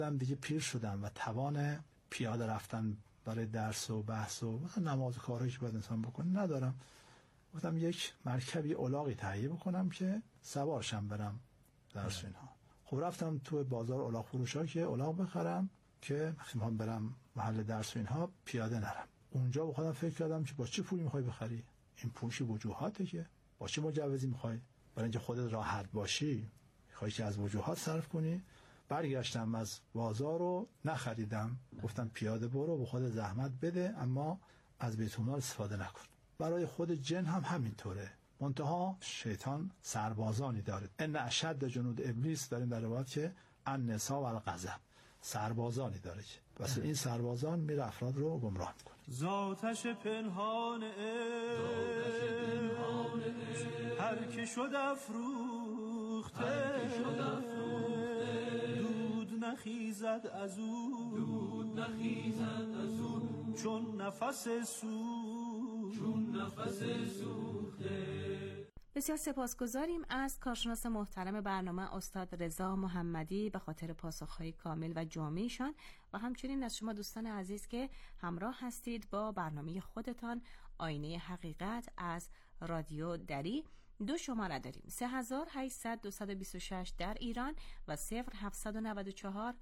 دیگه پیر شدم و توان پیاده رفتن برای درس و بحث و نماز و کارهایی که باید انسان بکنه ندارم. گفتم یک مرکبی الاغی تهیه بکنم که سوارشم برم درس اینها. خب رفتم تو بازار الاغ فروشا که الاغ بخرم که میخوام برم محل درس و اینها پیاده نرم. اونجا با خودم فکر کردم که با چه پولی میخوای بخری؟ این پولش وجوهاته، که با چه مجوزی میخوای؟ برای اینکه خودت راحت باشی میخوای که از وجوهات صرف کنی. برگشتم از بازار رو نخریدم، گفتم پیاده برو، به خود زحمت بده، اما از بیت المال استفاده نکن. برای خود جن هم همینطوره. منتها شیطان سربازانی داره. ان اشد جنود ابلیس داریم در روایت که النساء و الغضب، سربازانی داره که واسه این سربازان میره افراد رو گمراه میکنه. ذاتش پنهان هر که شد افروخته، دود نخیزد از او چون نفس سوخته. بسیار سپاسگزاریم از کارشناس محترم برنامه استاد رضا محمدی به خاطر پاسخهای کامل و جامعشان و همچنین از شما دوستان عزیز که همراه هستید با برنامه خودتان آینه حقیقت از رادیو دری. 2 شماره داریم: 3800-226 در ایران و 0794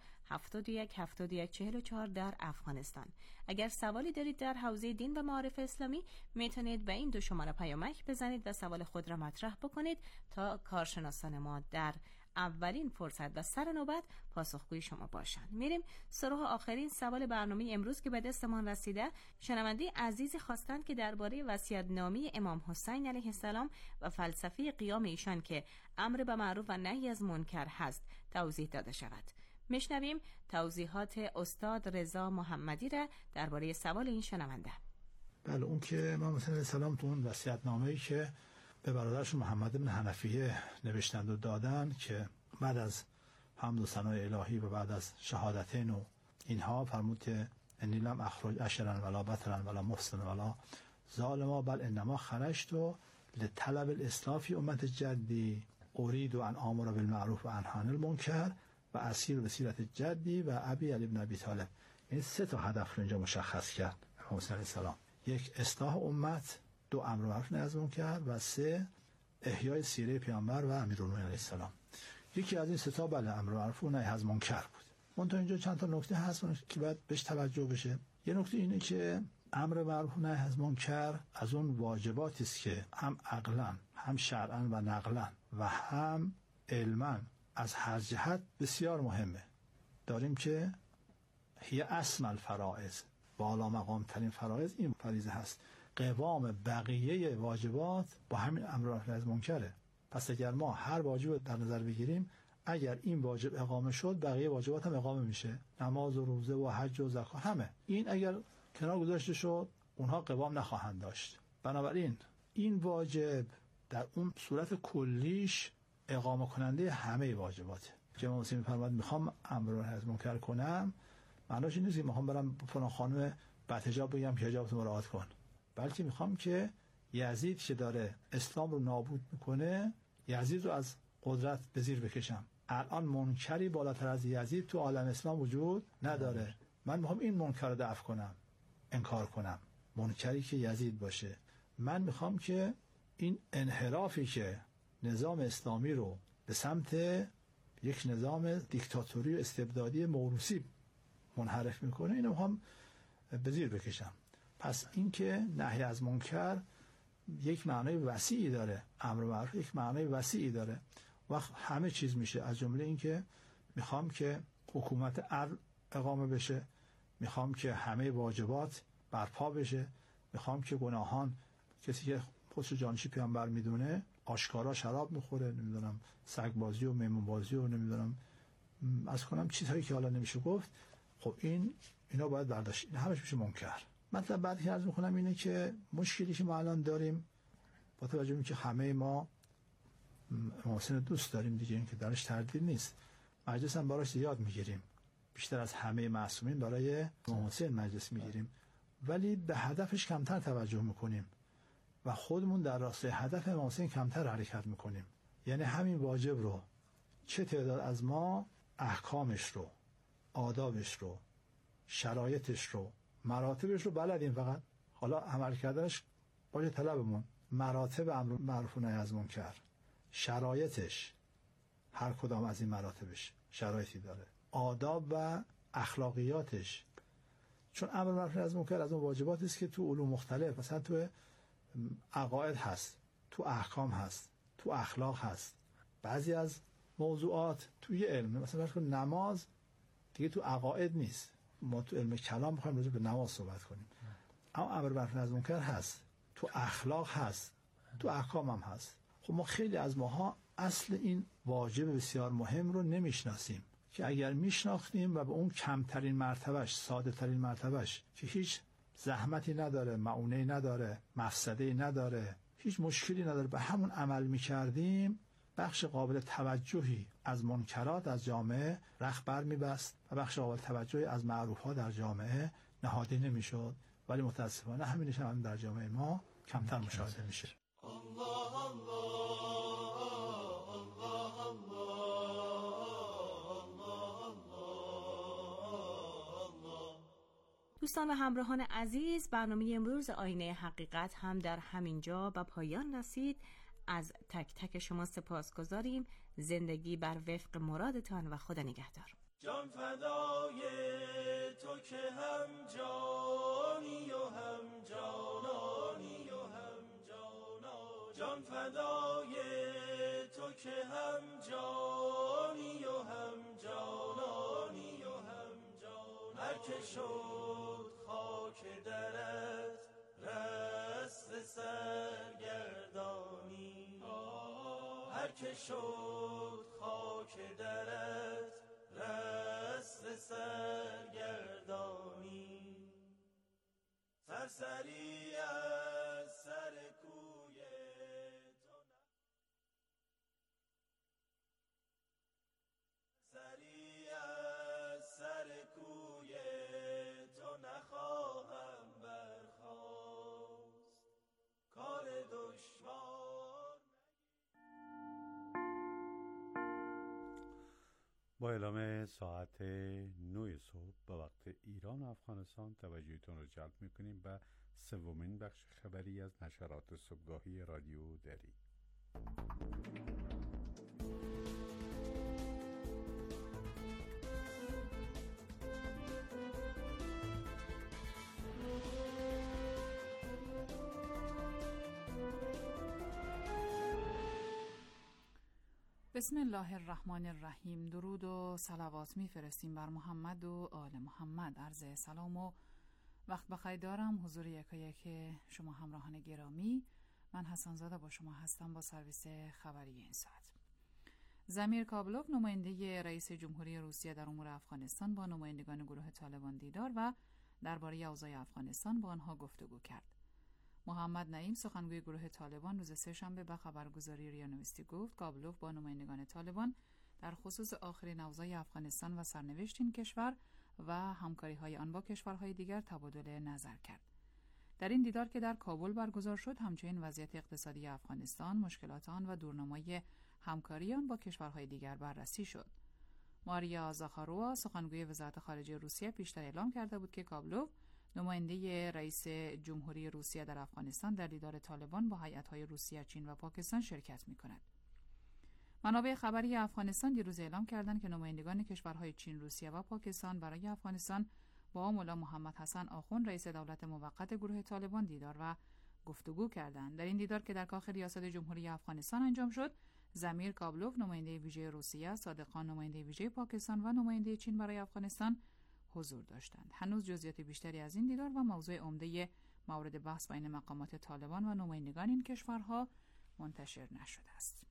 71 71 44 در افغانستان. اگر سوالی دارید در حوزه دین و معارف اسلامی میتونید به این 2 شماره پیامک بزنید و سوال خود را مطرح بکنید تا کارشناسان ما در اولین فرصت و سر نوبت پاسخگوی شما باشند. میریم سراغ آخرین سوال برنامه امروز که به دستمان رسیده. شنونده عزیزی خواستند که درباره وصیت‌نامه امام حسین علیه السلام و فلسفه قیام ایشان که امر به معروف و نهی از منکر هست توضیح داده شود. میشنویم توضیحات استاد رضا محمدی را درباره سوال این شنونده. بله، اون که امام حسین علیه السلام تو اون وصیت‌نامه‌ای که به برادرش محمد بن حنفیه نوشتند و دادن که بعد از حمد و ثنای الهی و بعد از شهادتین و اینها فرمود که انی لم اخرج اشرا ولا بطرا ولا محسن ولا ظالما بل انما خرجت لطلب الاصلاح فی امت جدی اريد ان امر بالمعروف و انهی عن المنکر و اسیر به سیرت جدی و ابی علی بن ابی طالب. این 3 هدف رو اینجا مشخص کرد امام حسین علیه السلام: 1 اصلاح امت، 2 امر معروف نهی از منکر و 3 احیای سیره پیامبر و امیرالمومنین علیه السلام. یکی از این 3 بله امر معروف و نهی از منکر بود. منتها اینجا چند تا نکته هست که باید بهش توجه بشه. یه نکته اینه که امر معروف و نهی از منکر از اون واجباتی است که هم عقلا، هم شرعا و نقلا و هم علما از هر جهت بسیار مهمه. داریم که هی اسم الفرائض، بالا مقام ترین فرائض این فریضه هست. قوام بقیه واجبات با همین امر معروف از منکره. پس اگر ما هر واجب در نظر بگیریم، اگر این واجب اقامه شد بقیه واجبات هم اقامه میشه، نماز و روزه و حج و زکات همه. این اگر کنار گذاشته شد اونها قوام نخواهند داشت. بنابراین این واجب در اون صورت کلیش اقامه کننده همه واجباته. که امام حسین میفرماد میخوام امر معروف از منکر کنم، معناش این نیست که میخوام برم فلان خانم بدحجاب بگم که حجابت مراعات کن، بلکه میخوام که یزید که داره اسلام رو نابود میکنه، یزید رو از قدرت به زیر بکشم. الان منکری بالاتر از یزید تو عالم اسلام وجود نداره. من میخوام این منکر رو دفع کنم، انکار کنم، منکری که یزید باشه. من میخوام که این انحرافی که نظام اسلامی رو به سمت یک نظام دیکتاتوری و استبدادی موروثی منحرف میکنه، اینو میخوام به زیر بکشم. پس این که نهی از منکر یک معنای وسیعی داره، امر معروف یک معنای وسیعی داره و همه چیز میشه، از جمله این که میخوام که حکومت عدل اقامه بشه، میخوام که همه واجبات برپا بشه، میخوام که گناهان، کسی که خودشو جانشین پیامبر میدونه آشکارا شراب میخوره، نمیدونم سگ بازی و میمون بازی و نمیدونم از کنم چیزهایی که حالا نمیشه گفت، خب اینا باید برداشت، این همش میشه منکر. مطلب بعدی که عرض میکنم اینه که مشکلی که ما الان داریم با توجه به اینکه همه ما امام حسین دوست داریم دیگه، این که درش تردید نیست، مجلس هم براش زیاد میگیریم، بیشتر از همه معصومین برای امام حسین مجلس میگیریم، ولی به هدفش کمتر توجه میکنیم و خودمون در راستای هدف امام حسین کمتر حرکت میکنیم. یعنی همین واجب رو چه تعداد از ما احکامش رو آدابش رو، شرایطش رو، مراتبش رو بلدیم، فقط حالا عمل کردنش باید طلبمون. مراتب امر معروف و نهی از منکر، شرایطش، هر کدام از این مراتبش شرایطی داره، آداب و اخلاقیاتش. چون امر معروف و نهی از منکر از اون واجباتی است که تو علوم مختلف، مثلا تو عقاید هست، تو احکام هست، تو اخلاق هست. بعضی از موضوعات توی علم، مثلا نماز دیگه تو عقاید نیست، ما تو علم کلام می‌خوایم راجع به نماز صحبت کنیم، اما امر معروف و نهی از منکر هست، تو اخلاق هست، تو احکام هم هست. خب ما خیلی از ماها اصل این واجب بسیار مهم رو نمیشناسیم که اگر میشناختیم و به اون کمترین مرتبهش، ساده ترین مرتبهش که هیچ زحمتی نداره، معونه‌ای نداره، مفسده‌ای نداره، هیچ مشکلی نداره، به همون عمل میکردیم، بخش قابل توجهی از منکرات از جامعه رخ بر میبست و بخش قابل توجهی از معروفات در جامعه نهاده نمیشد. ولی متاسفانه همینش هم در جامعه ما کمتر مشاهده میشه. دوستان و همراهان عزیز، برنامه امروز آینه حقیقت هم در همین جا به پایان رسید. از تک تک شما سپاسگزاریم. زندگی بر وفق مرادتان و خدا نگهدار. جان فدای تو که هم جانی و هم جانانی و هم جانا، جان فدای تو که هم جانی و هم جانانی و هم جانا. هر که شد خاک درت رست سرگردانی، هر که شد خاک درت رست سرگردانی. سرسری از سر کوی تو سری از سر کوی تو نخواهم برخاست، کار دشوار. با اعلام ساعت 9 صبح به وقت ایران و افغانستان توجهتون رو جلب میکنیم به سومین بخش خبری از نشرات صبحگاهی رادیو دری. بسم الله الرحمن الرحیم. درود و صلوات میفرستیم بر محمد و آل محمد. عرض سلام و وقت بخیر دارم حضور یکایک شما همراهان گرامی. من حسن زاده با شما هستم با سرویس خبری این ساعت. زمیر کابلوف نماینده رئیس جمهوری روسیه در امور افغانستان با نمایندگان گروه طالبان دیدار و درباره اوضاع افغانستان با آنها گفتگو کرد. محمد نعیم سخنگوی گروه طالبان روز سه‌شنبه به خبرگزاری ریا نوستی گفت کابلوف با نمایندگان طالبان در خصوص آخرین اوضاع افغانستان و سرنوشت این کشور و همکاری‌های آن با کشورهای دیگر تبادل نظر کرد. در این دیدار که در کابل برگزار شد، همچنین وضعیت اقتصادی افغانستان، مشکلات آن و دورنمای همکاری آن با کشورهای دیگر بررسی شد. ماریا زاخاروا سخنگوی وزارت خارجه روسیه پیشتر اعلام کرده بود که کابلوف نماینده رئیس جمهوری روسیه در افغانستان در دیدار طالبان با هیئت‌های روسیه، چین و پاکستان شرکت می‌کند. منابع خبری افغانستان دیروز اعلام کردند که نمایندگان کشورهای چین، روسیه و پاکستان برای افغانستان با مولا محمد حسن آخوند رئیس دولت موقت گروه طالبان دیدار و گفتگو کردند. در این دیدار که در کاخ ریاست جمهوری افغانستان انجام شد، زمیر کابلوف نماینده ویژه روسیه، صادق خان نماینده ویژه پاکستان و نماینده چین برای افغانستان حضور داشتند. هنوز جزئیات بیشتری از این دیدار و موضوع عمده مورد بحث بین مقامات طالبان و نمایندگان این کشورها منتشر نشده است.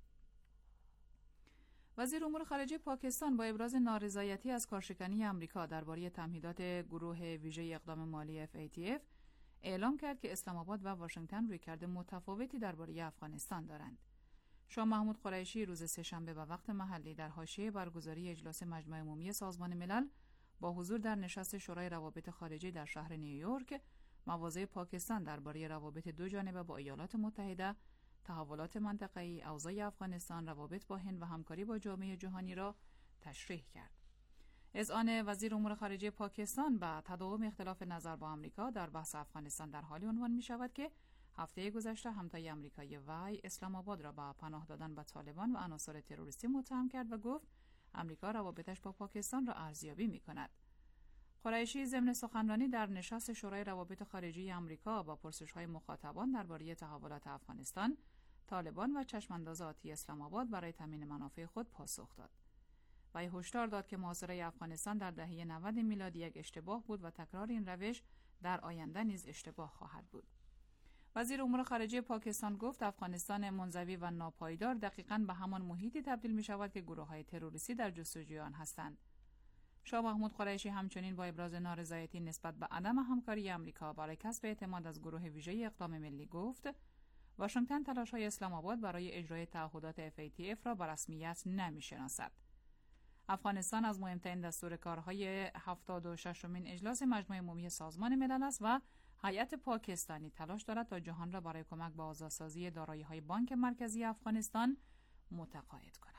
وزیر امور خارجه پاکستان با ابراز نارضایتی از کارشکنی آمریکا درباره تمهیدات گروه ویژه اقدام مالی FATF اعلام کرد که اسلام آباد و واشنگتن رویکرد متفاوتی درباره افغانستان دارند. شاه محمود قریشی روز سه‌شنبه به وقت محلی در حاشیه برگزاری اجلاس مجمع عمومی سازمان ملل با حضور در نشست شورای روابط خارجه در شهر نیویورک مواضع پاکستان درباره روابط دو جانبه با ایالات متحده، تحولات منطقه‌ای، اوضاع افغانستان، روابط با هند و همکاری با جامعه جهانی را تشریح کرد. اذعان وزیر امور خارجه پاکستان به تداوم اختلاف نظر با آمریکا در بحث افغانستان در حالی عنوان می شود که هفته گذشته همتای آمریکایی وی اسلام آباد را با پناه دادن به طالبان و عناصر تروریستی متهم کرد و گفت آمریکا روابطش با پاکستان را ارزیابی می کند. قریشی ضمن سخنرانی در نشست شورای روابط خارجی آمریکا با پرسش‌های مخاطبان درباره تحولات افغانستان، طالبان و چشمانداز آتی اسلام آباد برای تامین منافع خود پاسخ داد. وی هشدار داد که محاصره افغانستان در دهه 90 میلادی یک اشتباه بود و تکرار این روش در آینده نیز اشتباه خواهد بود. وزیر امور خارجه پاکستان گفت افغانستان منزوی و ناپایدار دقیقاً به همان محیطی تبدیل می شود که گروه‌های تروریستی در جستجوی آن هستند. شاه محمود قریشی همچنین با ابراز نارضایتی نسبت به عدم همکاری آمریکا برای کسب اعتماد از گروه ویژه اقدام ملی گفت واشنگتن تلاش‌های اسلام آباد برای اجرای تعهدات FATF را به رسمیت نمی‌شناسد. افغانستان از مهمترین دستورکارهای 76مین اجلاس مجمع عمومی سازمان ملل است و هیئت پاکستانی تلاش دارد تا جهان را برای کمک به آزادسازی دارایی‌های بانک مرکزی افغانستان متقاعد کند.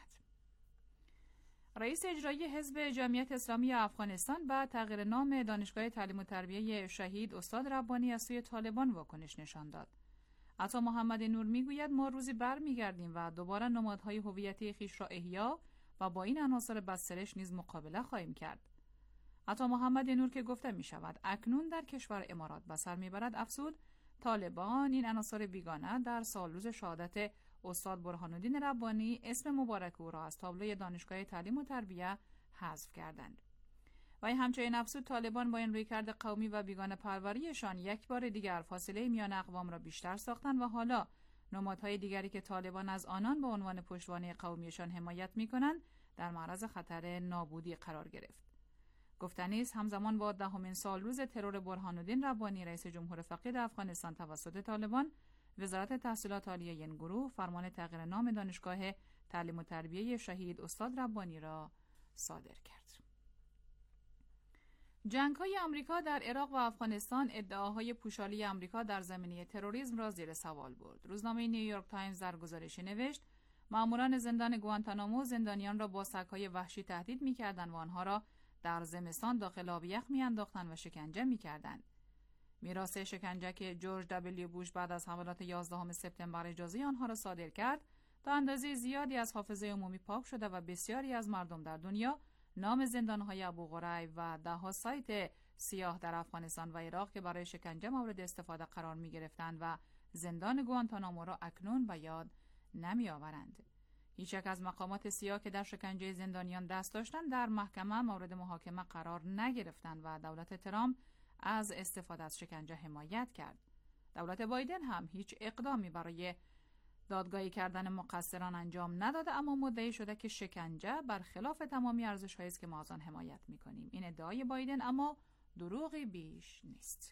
رئیس اجرایی حزب جمعیت اسلامی افغانستان به تغییر نام دانشگاه تعلیم و تربیه شهید استاد ربانی از سوی طالبان واکنش نشان داد. عطا محمد نور میگوید ما روزی برمیگردیم و دوباره نمادهای هویتی خویش را احیا و با این عناصر بدسرشت نیز مقابله خواهیم کرد. عطا محمد نور که گفته می شود اکنون در کشور امارات به سر میبرد افزود طالبان این عناصر بیگانه در سالروز شهادت استاد برهان‌الدین ربانی اسم مبارک او را از تابلوی دانشگاه تعلیم و تربیه حذف کردند. و همچنین افزود طالبان با این رویکرد قومی و بیگانه پروریشان یک بار دیگر فاصله میان اقوام را بیشتر ساختند و حالا نمادهای دیگری که طالبان از آنان به عنوان پشتوانه قومیشان حمایت می‌کنند در معرض خطر نابودی قرار گرفت. گفتنی است همزمان با 10مین سالروز ترور برهان‌الدین ربانی رئیس جمهور فقید افغانستان توسط طالبان، وزارت تحصیلات عالی این گروه فرمان تغییر نام دانشگاه تعلیم و تربیه شهید استاد ربانی را صادر کرد. جنگ‌های آمریکا در عراق و افغانستان ادعاهای پوشالی آمریکا در زمینه تروریسم را زیر سوال برد. روزنامه نیویورک تایمز در گزارشی نوشت ماموران زندان گوانتانامو زندانیان را با سگ‌های وحشی تهدید می‌کردند و آنها را در زمستان داخل آب یخ می‌انداختند و شکنجه می‌کردند. میراث شکنجه که جورج دبلیو بوش بعد از حملات 11 سپتامبر اجازه آنها را صادر کرد، تا اندازه زیادی از حافظه عمومی پاک شده و بسیاری از مردم در دنیا نام زندان‌های ابو غریب و ده‌ها سایت سیاه در افغانستان و عراق که برای شکنجه مورد استفاده قرار می‌گرفتند و زندان گوانتانامو را اکنون به یاد نمی‌آورند. هیچ یک از مقامات سیاه که در شکنجه زندانیان دست داشتند در محکمه مورد محاکمه قرار نگرفتند و دولت ترامپ از استفاده از شکنجه حمایت کرد. دولت بایدن هم هیچ اقدامی برای دادگاهی کردن مقصران انجام نداده، اما مدعی شده که شکنجه برخلاف تمامی ارزش‌هایی است که ما از آن حمایت می‌کنیم. این ادعای بایدن اما دروغی بیش نیست.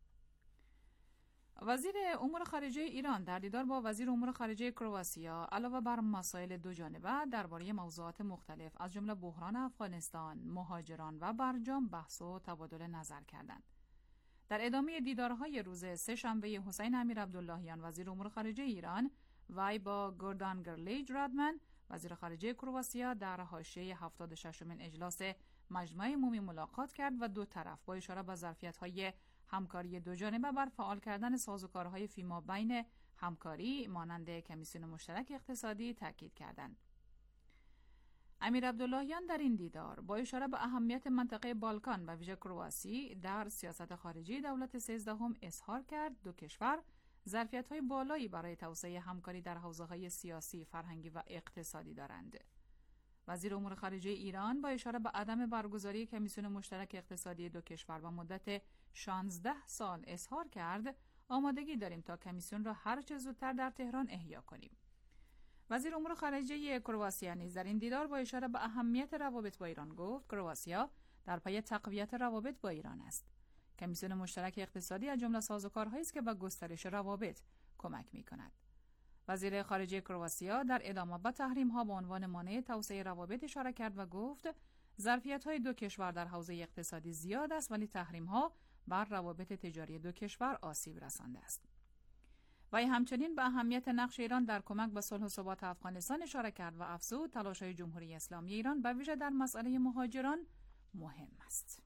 وزیر امور خارجه ایران در دیدار با وزیر امور خارجه کرواتیا علاوه بر مسائل دو جانبه درباره موضوعات مختلف از جمله بحران افغانستان، مهاجران و برجام بحث و تبادل نظر کردند. در ادامه دیدارهای روز سه‌شنبه حسین امیرعبداللهیان وزیر امور خارجه ایران وی با گوردان گرلیج رادمن وزیر خارجه کرواتیا در حاشیه 76مین اجلاس مجمع عمومی ملاقات کرد و دو طرف با اشاره به ظرفیت‌های همکاری دو جانبه بر فعال کردن سازوکارهای فیما بین همکاری مانند کمیسیون مشترک اقتصادی تاکید کردند. امیرعبداللهیان در این دیدار با اشاره به اهمیت منطقه بالکان و ویژه کرواسی در سیاست خارجی دولت 13 اظهار کرد دو کشور ظرفیت‌های بالایی برای توسعه همکاری در حوزه‌های سیاسی، فرهنگی و اقتصادی دارند. وزیر امور خارجه ایران با اشاره به عدم برگزاری کمیسیون مشترک اقتصادی دو کشور و مدت 16 سال اظهار کرد آمادگی داریم تا کمیسیون را هر چه زودتر در تهران احیا کنیم. وزیر امور خارجه کرواتیا نیز در این دیدار با اشاره به اهمیت روابط با ایران گفت کرواتیا در پی تقویت روابط با ایران است. کمیسیون مشترک اقتصادی از جمله سازوکارهایی است که به گسترش روابط کمک می‌کند. وزیر خارجه کرواتیا در ادامه به تحریم‌ها به عنوان مانع توسعه روابط اشاره کرد و گفت ظرفیت‌های دو کشور در حوزه اقتصادی زیاد است ولی تحریم‌ها بر روابط تجاری دو کشور آسیب رسانده است. و همچنین به اهمیت نقش ایران در کمک به صلح و ثبات افغانستان اشاره کرد و افزود تلاش‌های جمهوری اسلامی ایران به ویژه در مسئله مهاجران مهم است.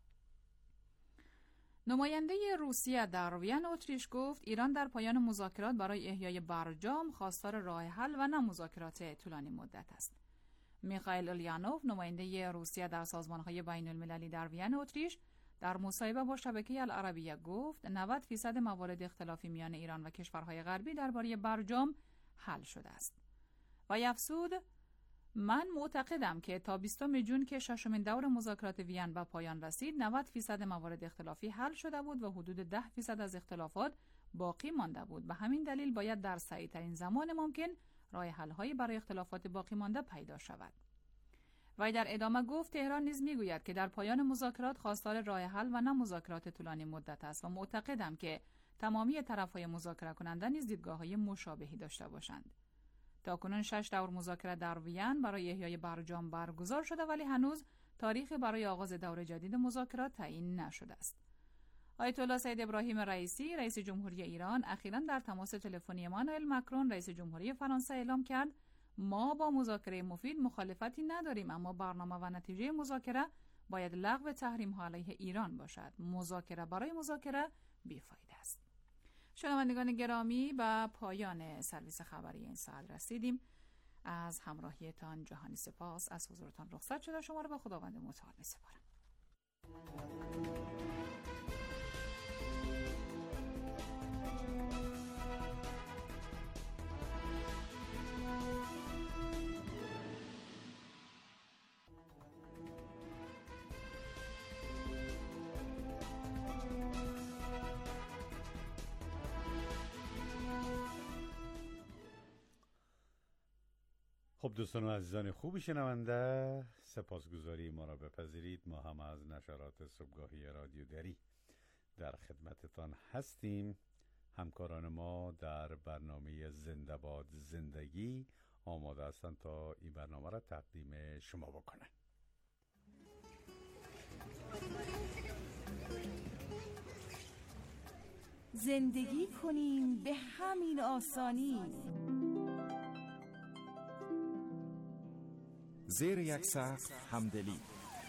نماینده روسیه در وین اتریش گفت ایران در پایان مذاکرات برای احیای برجام خواستار راه حل و نه مذاکرات طولانی مدت است. میخائیل اولیانوف نماینده روسیه در سازمان‌های بین‌المللی در وین اتریش در مصاحبه با شبکه العربیه گفت 90% موارد اختلافی میان ایران و کشورهای غربی درباره برجام حل شده است. و افزود من معتقدم که تا 20 جون که ششمین دور مذاکرات وین به پایان رسید 90% موارد اختلافی حل شده بود و حدود 10% از اختلافات باقی مانده بود. به همین دلیل باید در سریع‌ترین زمان ممکن راه حل‌هایی برای اختلافات باقی مانده پیدا شود. و در ادامه گفت تهران نیز میگوید که در پایان مذاکرات خواستار راه حل و نه مذاکرات طولانی مدت است و معتقدم که تمامی طرف‌های مذاکره کننده نیز دیدگاه‌های مشابهی داشته باشند. تاکنون 6 دور مذاکره در وین برای احیای برجام برگزار شده ولی هنوز تاریخی برای آغاز دور جدید مذاکرات تعیین نشده است. آیت الله سید ابراهیم رئیسی رئیس جمهوری ایران اخیراً در تماس تلفنی امانوئل مکرون رئیس جمهوری فرانسه اعلام کرد ما با مذاکره مفید مخالفتی نداریم، اما برنامه و نتیجه مذاکره باید لغو تحریم‌ها علیه ایران باشد. مذاکره برای مذاکره بیفایده است. شنوندگان گرامی، به پایان سرویس خبری این ساعت رسیدیم. از همراهیتان جهانی سپاس. از حضورتان رخصت شده. شما را به خداوند متعال می‌سپارم. خب دوستان و عزیزان خوبی شنونده، سپاسگزاری ما را بپذیرید. ما هم از نشرات صبحگاهی رادیو دری در خدمتتان هستیم. همکاران ما در برنامه زنده باد زندگی آماده هستند تا این برنامه را تقدیم شما بکنند. زندگی کنیم به همین آسانی، زیر یک سقف همدلی،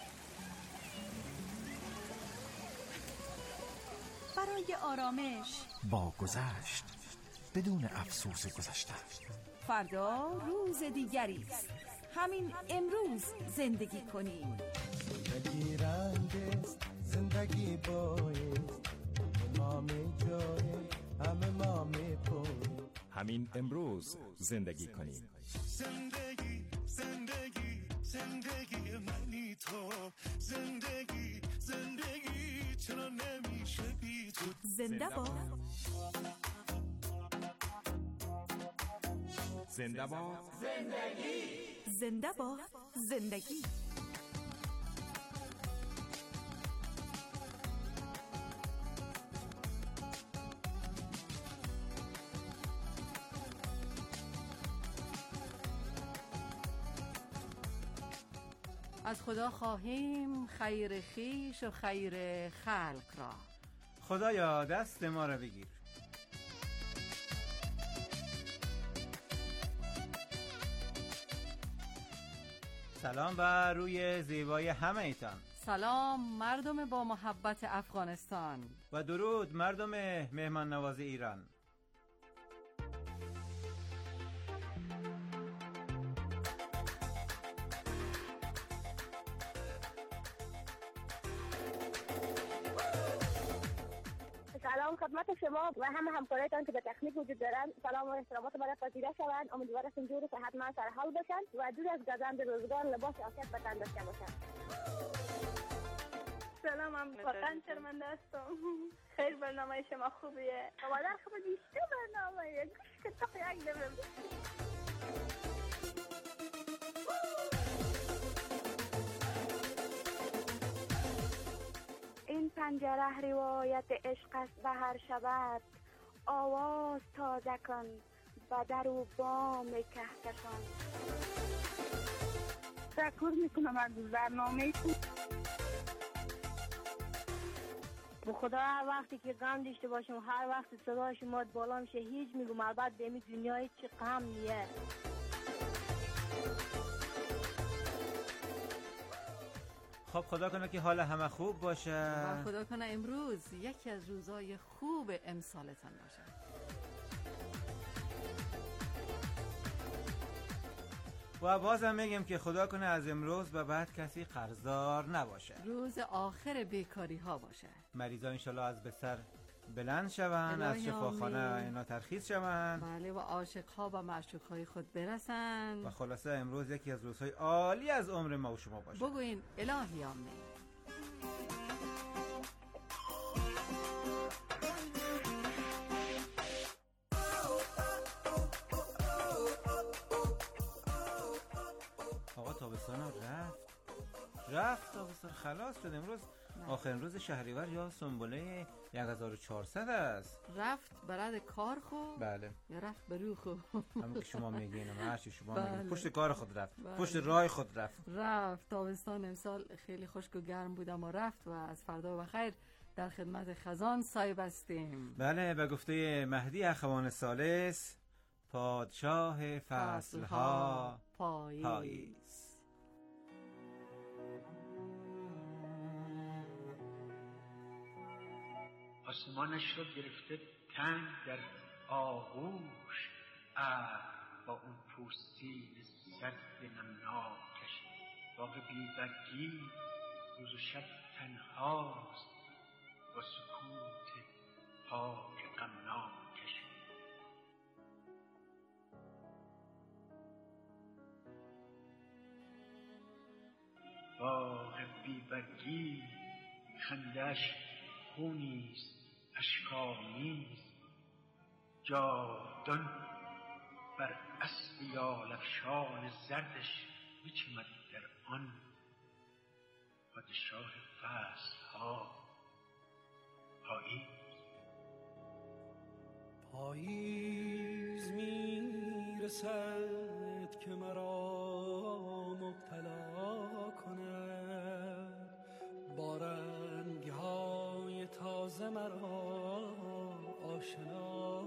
برای آرامش با گذشت بدون افسوس گذشته. فردا روز دیگری است، همین امروز زندگی کنیم. زندگی رنگ است، زندگی بایست، ما می جای همه ما می پوی. همین امروز زندگی کنیم. زندگی زندگی زندگی منی تو، زندگی زندگی چرا نمیشه بی تو. زنده باد، زنده باد زندگی، زنده باد زندگی. از خدا خواهیم خیر خویش و خیر خلق را. خدایا دست ما را بگیر. سلام بر روی زیبای همه ایتان. سلام مردم با محبت افغانستان و درود مردم مهمان نواز ایران. سلام خدمت شما و همه همکارایتان که به تکنیک وجود دارند. سلام و احترامات برای پذیرا شوند. امیدوارم جور و صحتمند سرحال باشند و دور از گزند روزگار لباس عافیت به تن داشته باشند. سلام، من واقعا شرمنده هستم. خیلی برنامه شما خوبیه. مادر خوب بیشتر برنامه گوش که تا یک دمیم. این پنجره روایت عشق است به هر شبت، آواز تازه کن و در و بام کهکشان. تشکر میکنم از برنامه به خدا. هر وقتی که غم داشته باشم، هر وقت صدای شما بالا میشه، هیچ میگم البته به این دنیای چه غم نیه. خب خدا کنه که حال همه خوب باشه و خدا کنه امروز یکی از روزای خوب امسالتان باشه. و بازم میگم که خدا کنه از امروز به بعد کسی قرضدار نباشه. روز آخر بیکاری ها باشه. مریضا انشالله از بستر بلند شوند، از شفاخانه اینا ترخیص شوند. بله و عاشق ها و معشوق های خود برسند. و خلاصه امروز یکی از روزهای عالی از عمر ما و شما باشه. بگوین الهی آمین. آقا تابستان رفت تابستان خلاص شد. امروز آخرین روز شهریور یا سنبله 1400 است. رفت برای کار خو؟ بله. یا رفت برو خو؟ همون که شما میگین، هرچی شما بله. میگین. پشت کار خود رفت. بله. پشت راه خود رفت. تابستان امسال خیلی خشک و گرم بود اما رفت و از فردا بخیر در خدمت خزان صاحب هستیم. بله، به گفته مهدی اخوان ثالث، پادشاه فصلها پاییز. آسمانش را گرفته تنگ در آغوش، با اون پوستین سرد نمناکش. باغ بیبرگی روز و شب تنهاست، با سکوت پاک غمناکش. باغ بیبرگی خندش خونیست اشک‌آمیز، جاودان بر اسب یالافشان زردش بچمد در آن پادشاه فصلها پاییز. پاییز میرسد که مرا مبتلا کند، با رنگ‌های تازه مرا آشنا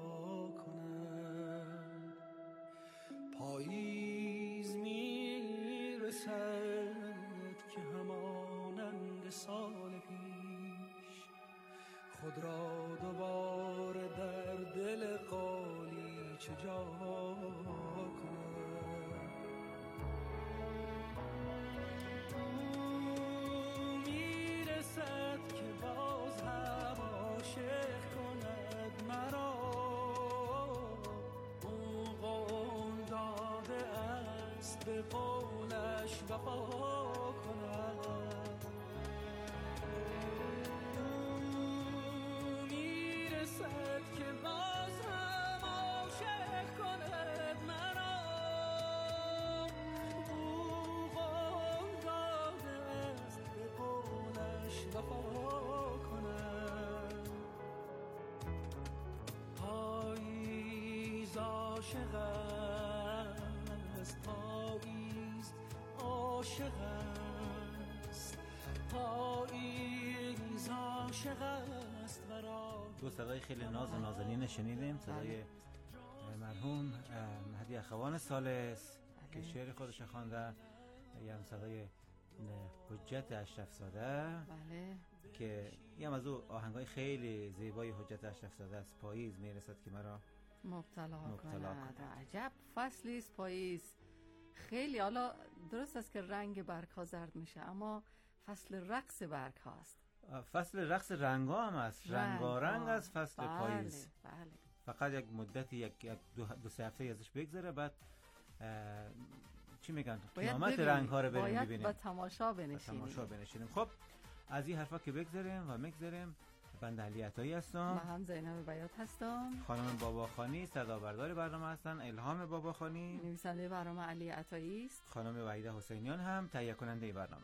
کند. پاییز میرسد که همانند سال پیش خود را دوباره در دل قالیچه جا کند. که باز هم عاشق کند مرا، او قول داده است به قولش وفا کند. میرسد که باز هم عاشق کند مرا، او قول داده است به قولش وفا کند. پاییز عاشق است، پاییز عاشق است، پاییز عاشق است مرا. دو صدای خیلی ناز و نازنین شنیدیم، صدای مرحوم مهدی اخوان ثالث که شعر خودش خوانده، یا صدای حجت اشرفزاده. بله. که یه از او آهنگای خیلی زیبای حجت اشرفزاده است. پاییز میرسد که مرا مبتلا کند. عجب فصلی است پاییز. خیلی حالا درست است که رنگ برگ ها زرد میشه اما فصل رقص برگ هاست. فصل رقص رنگ ها هم است. رنگارنگ از فصل پاییز. بله. فقط یک مدتی یک دو سه هفته ازش بگذره، بعد چی میگن قیامت رنگ ها رو بریم ببینیم. باید تماشا بنشینیم. خب از این حرفا که بگذاریم و میگذاریم، بنده علی عطایی هستم. من هم زینب بیات هستم. خانم باباخانی صدابردار برنامه هستن. الهام باباخانی نویسنده برنامه علی عطایی است. خانم وحیده حسینیان هم تهیه کننده برنامه.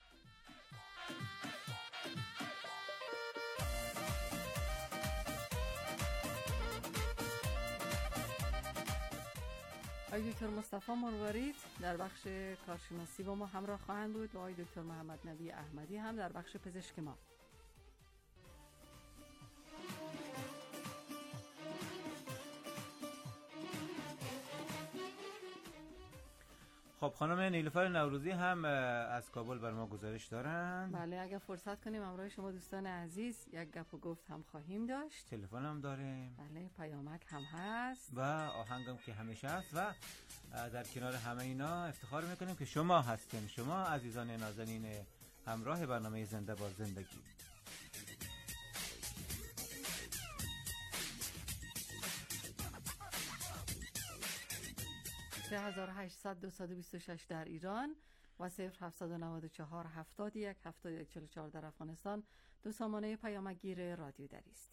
آقای دکتر مصطفی مروارید در بخش کارشناسی با ما همراه خواهند بود و آقای دکتر محمد نبی احمدی هم در بخش پزشک ما. خب خانم نیلوفر نوروزی هم از کابل بر ما گزارش دارن. بله اگر فرصت کنیم همراه شما دوستان عزیز یک گپ و گفت هم خواهیم داشت. تلفن هم داریم. بله پیامک هم هست و آهنگم که همیشه هست و در کنار همه اینا افتخار میکنیم که شما هستین، شما عزیزان نازنین همراه برنامه زنده با زندگی. سه 3800 در ایران و 0794 71 71 44 در افغانستان دو سامانه پیامگیر رادیو دری است.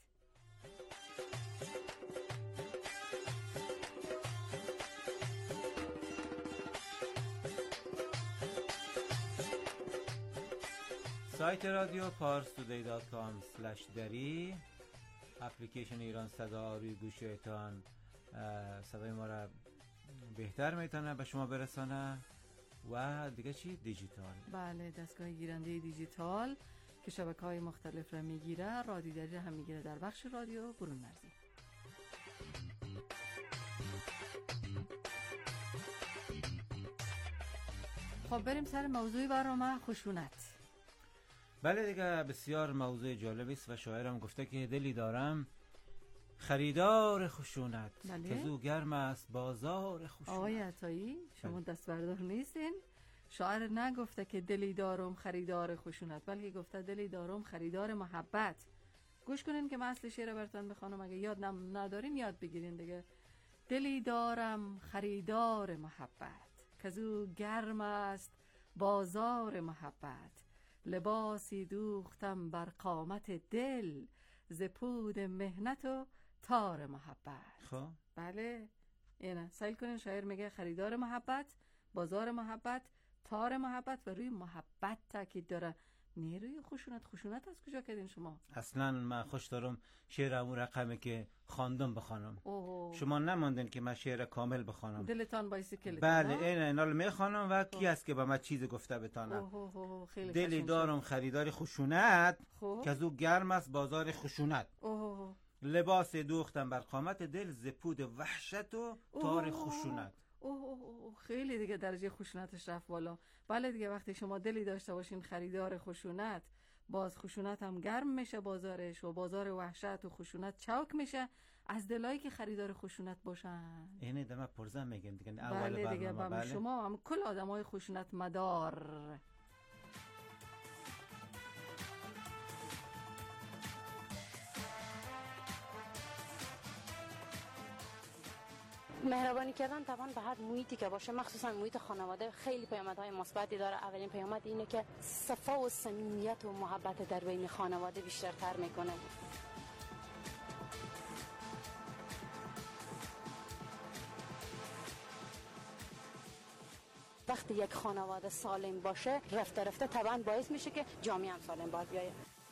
سایت رادیو parstoday.com/dari، اپلیکیشن ایران صدا روی گوشیتان صدای ما را بهتر میتونه به شما برسانه. و دیگه چی؟ دیجیتال. بله دستگاه گیرنده دیجیتال که شبکه‌های مختلف را میگیره، رادیو دری هم میگیره در بخش رادیو برون مرزی. خب بریم سر موضوع برنامه، خشونت. بله دیگه بسیار موضوع جالبی است و شاعرم گفته که دلی دارم خریدار خشونت، بله. که زو گرم است بازار خشونت. آقای عطایی شما دست بردار نیستین؟ شاعر نگفته که دلی دارم خریدار خشونت، بلکه گفته دلی دارم خریدار محبت. گوش کنین که من اصل شعر براتون بخونم، اگه یاد نداریم یاد بگیرین دیگه. دلی دارم خریدار محبت، که زو گرم است بازار محبت. لباسی دوختم بر قامت دل، ز پود مهنت و تار محبت. خب بله اینه سیل کنین، شاعر میگه خریدار محبت، بازار محبت، تار محبت و روی محبت تاکید داره، نه روی خشونت. خشونت از کجا کردین شما؟ اصلا من خوش دارم شعر همون رقمی که خواندم بخوانم. اوه. شما نماندین که من شعر کامل بخوانم. دلتان بایسیکل. بله اینا رو میخوانم و کی است که به من چیز گفته بتانم. دلی دارم خریدار خشونت، که زو گرم است بازار خشونت. لباس دوختم بر قامت دل، ز پود وحشت و تار خشونت. خیلی دیگه درجه خشونتش رفت بالا. بله دیگه وقتی شما دلی داشته باشین خریدار خشونت، باز خشونت هم گرم میشه بازارش و بازار وحشت و خشونت چوک میشه از دلایی که خریدار خشونت باشن. اینه دم پرزم میگم دیگه اول بله دیگه برنامه. بله شما هم کل آدمای خشونت مدار. مهربانی کردن طبعا به هر محیطی که باشه، مخصوصا محیط خانواده، خیلی پیامدهای مثبتی داره. اولین پیامد اینه که صفا و صمیمیت و محبت در بین خانواده بیشترتر میکنه. وقتی یک خانواده سالم باشه، رفته رفته طبعا باعث میشه که جامعه هم سالم بار بیایه.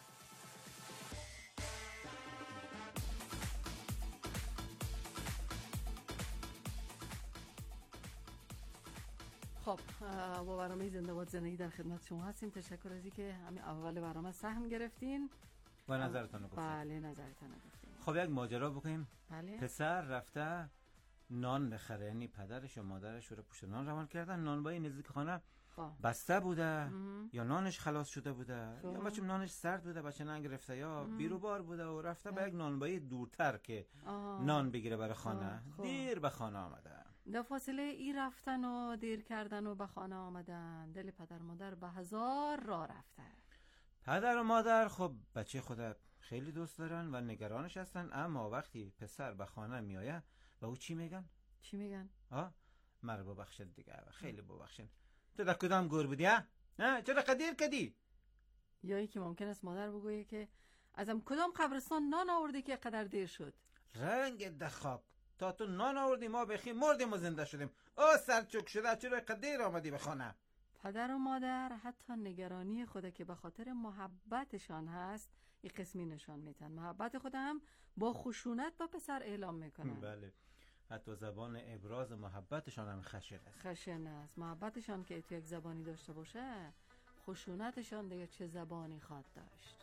خب با برنامه زنده باد زندگی در خدمت شما هستیم. تشکر از اینکه همین اول برنامه سهم گرفتین و نظرتون رو گفتین. بله نظرتون رو گفتین. خب یک ماجرا بکنیم. بله. پسر رفته نان بخره، یعنی پدرش و مادرش رو پشت نان روان کردن. نانبایی نزدیک خانه بسته بوده یا نانش خلاص شده بوده یا بچه نانش سرد بوده، بچه نگرفته یا بیروبار بوده و رفته به یک نانبایی دورتر که نان بگیره برای خانه. دیر به خانه آمده. در فاصله ای رفتن و دیر کردن و به خانه آمدن، دل پدر مادر به هزار راه رفته. پدر و مادر خب بچه خود خیلی دوست دارن و نگرانش هستن، اما وقتی پسر به خانه میآید و او چی میگن؟ چی میگن؟ مرا ببخشید دیگه، خیلی ببخشید. تو در کدام گور بودی؟ نه چرا قدیر کدی؟ یا ای که ممکن است مادر بگویه که ازم کدام قبرستان نان آوردی که قدر دیر شد؟ رنگ دخاک، تا تو نان آوردی ما بخی مردیم و زنده شدیم. سرچوک شده، چرا قدیر آمدی به خانه؟ پدر و مادر حتی نگرانی خود که به خاطر محبتشان هست این قسمی نشان میتن. محبت خود هم با خشونت با پسر اعلام میکنن. بله، حتی زبان ابراز محبتشان هم خشن است. محبتشان که تو یک زبانی داشته باشه، خشونتشان دیگه چه زبانی خواد داشت.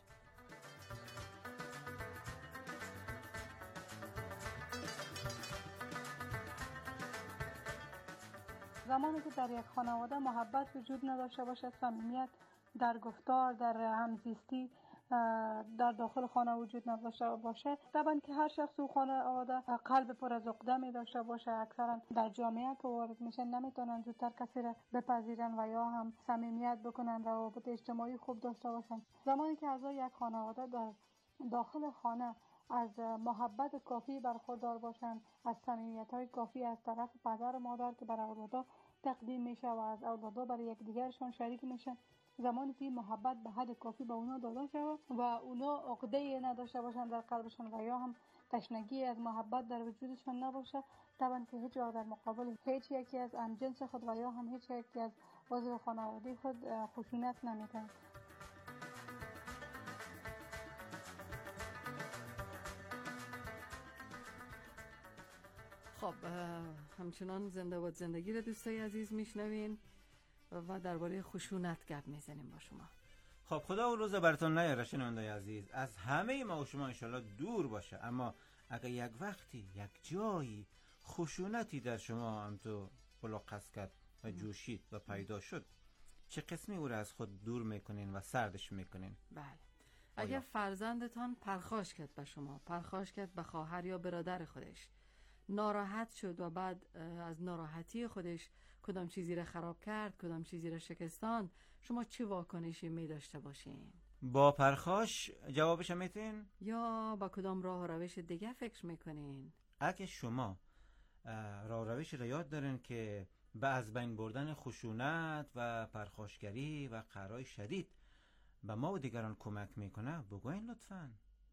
زمانی که در یک خانواده محبت وجود نداشته باشه، صمیمیت در گفتار، در همزیستی در داخل خانه وجود نداشته باشه، طبعا که هر شخص تو خانواده قلب پر از عقده می داشته باشه، اکثرا در جامعه که وارد میشن نمیتونن زودتر کسی را بپذیرن و یا هم صمیمیت بکنن، روابط اجتماعی خوب داشته باشن. زمانی که اعضای یک خانواده در داخل خانه از محبت کافی برخوردار باشن، از صمیمیت‌های کافی از طرف پدر و مادر که برای اولادها تقدیم میشه و از اولادها برای یکدیگرشون شریک میشن، زمانی که محبت به حد کافی به اونا داده شود و اونا عقده‌ای نداشته باشن در قلبشون و یا هم تشنگی از محبت در وجودشون نباشه، طبعا که هیچ وقت در مقابل هیچ یکی از همجنس خود و یا هم هیچ یکی از عضو خانواده خود خشونت نمیکنه. خب همچنان زنده باد زندگی را دوستای عزیز میشنوین و درباره خشونت گپ میزنیم با شما. خب خدا اون روز براتون نیاره شنوندای عزیز، از همه ما و شما انشالله دور باشه، اما اگر یک وقتی یک جایی خشونتی در شما هم تو بلاقص کرد و جوشید و پیدا شد، چه قسمی او را از خود دور میکنین و سردش میکنین؟ بله. اگر فرزندتان پرخاش کرد به شما، پرخاش کرد به خواهر یا برادر خودش، ناراحت شد و بعد از ناراحتی خودش کدام چیزی را خراب کرد، کدام چیزی را شکستان، شما چه واکنشی می داشته باشین؟ با پرخاش جوابش میتین؟ یا با کدام راه و روش دیگه فکر میکنین؟ اگه شما راه و روش را یاد دارین که به از بین بردن خشونت و پرخاشگری و قهرهای شدید به ما و دیگران کمک میکنه، بگوین لطفاً.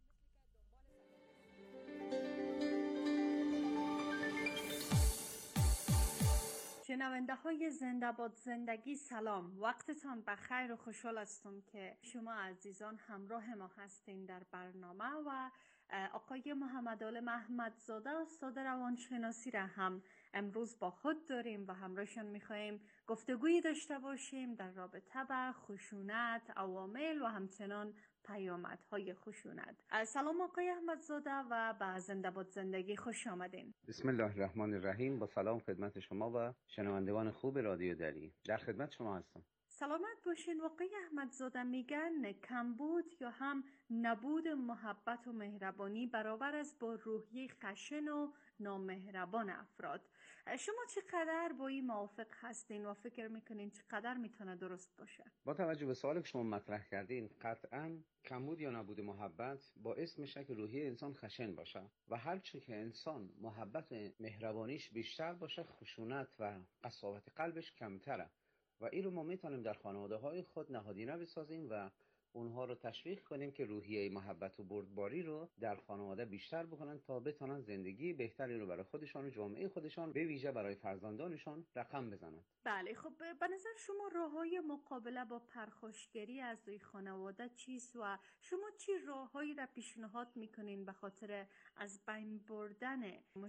شنونده های زنده باد زندگی سلام، وقتتان بخیر و خوشحال هستم که شما عزیزان همراه ما هستین در برنامه و آقای محمدعلی محمدزاده استاد روانشناسی را هم امروز با خود داریم و همراهشان میخواییم گفتگویی داشته باشیم در رابطه با خشونت، عوامل و همچنان پیامدهای خشونت. سلام آقای احمدزاده و به زنده باد زندگی خوش آمدین. بسم الله الرحمن الرحیم. با سلام خدمت شما و شنوندگان خوب رادیو دری، در خدمت شما هستم. سلامت باشین. آقای احمدزاده میگن کمبود یا هم نبود محبت و مهربانی برابر است با روحیه خشن و نامهربان افراد. شما چقدر با این موافق هستین و فکر میکنین چقدر میتونه درست باشه؟ با توجه به سوالی که شما مطرح کردین، قطعاً کمبود یا نبود محبت باعث میشه که روحیه انسان خشن باشه و هرچه که انسان محبت مهربانیش بیشتر باشه، خشونت و قساوت قلبش کمتره و این رو ما میتونیم در خانواده های خود نهادینه بسازیم و اونها رو تشویق کنیم که روحیه محبت و بردباری رو در خانواده بیشتر بکنن تا بتونن زندگی بهتری رو برای خودشان و جامعه خودشان به ویژه برای فرزندانشان رقم بزنن. بله، خب به نظر شما راههای مقابله با پرخاشگری از دوی خانواده چیست و شما چی راههایی را پیشنهاد میکنین به خاطر از بین بردن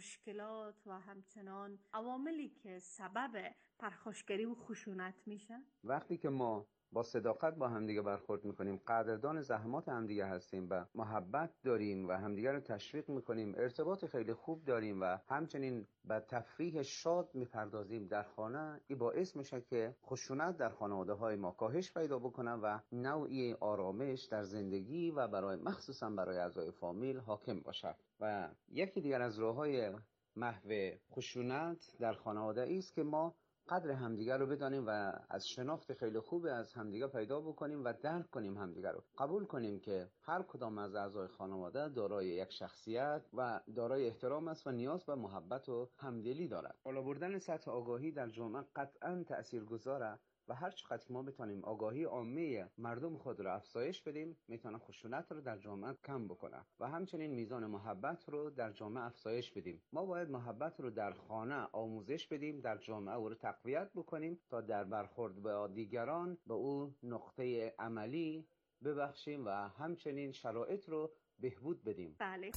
مشکلات و همچنان عواملی که سبب پرخاشگری و خشونت میشن؟ وقتی که ما با صداقت با همدیگه برخورد میکنیم، قدردان زحمات همدیگه هستیم و محبت داریم و همدیگه رو تشویق میکنیم، ارتباط خیلی خوب داریم و همچنین به تفریح شاد میپردازیم در خانه، این باعث میشه که خشونت در خانواده های ما کاهش پیدا بکنه و نوعی آرامش در زندگی و مخصوصا برای اعضای فامیل حاکم باشه. و یکی دیگر از راههای محو خشونت در خانواده است که ما قدر همدیگر رو بدانیم و از شناخت خیلی خوب از همدیگر پیدا بکنیم و درک کنیم همدیگر رو. قبول کنیم که هر کدام از اعضای خانواده دارای یک شخصیت و دارای احترام است و نیاز به محبت و همدلی دارد. بالا بردن سطح آگاهی در جامعه قطعاً تأثیرگذاره و هر چقدر ما بتونیم آگاهی عامه مردم خود رو افزایش بدیم، میتونه خشونت رو در جامعه کم بکنه و همچنین میزان محبت رو در جامعه افزایش بدیم. ما باید محبت رو در خانه آموزش بدیم، در جامعه او رو تقویت بکنیم تا در برخورد با دیگران به او نقطه عملی ببخشیم و همچنین شرایط رو بهبود بدیم. بله.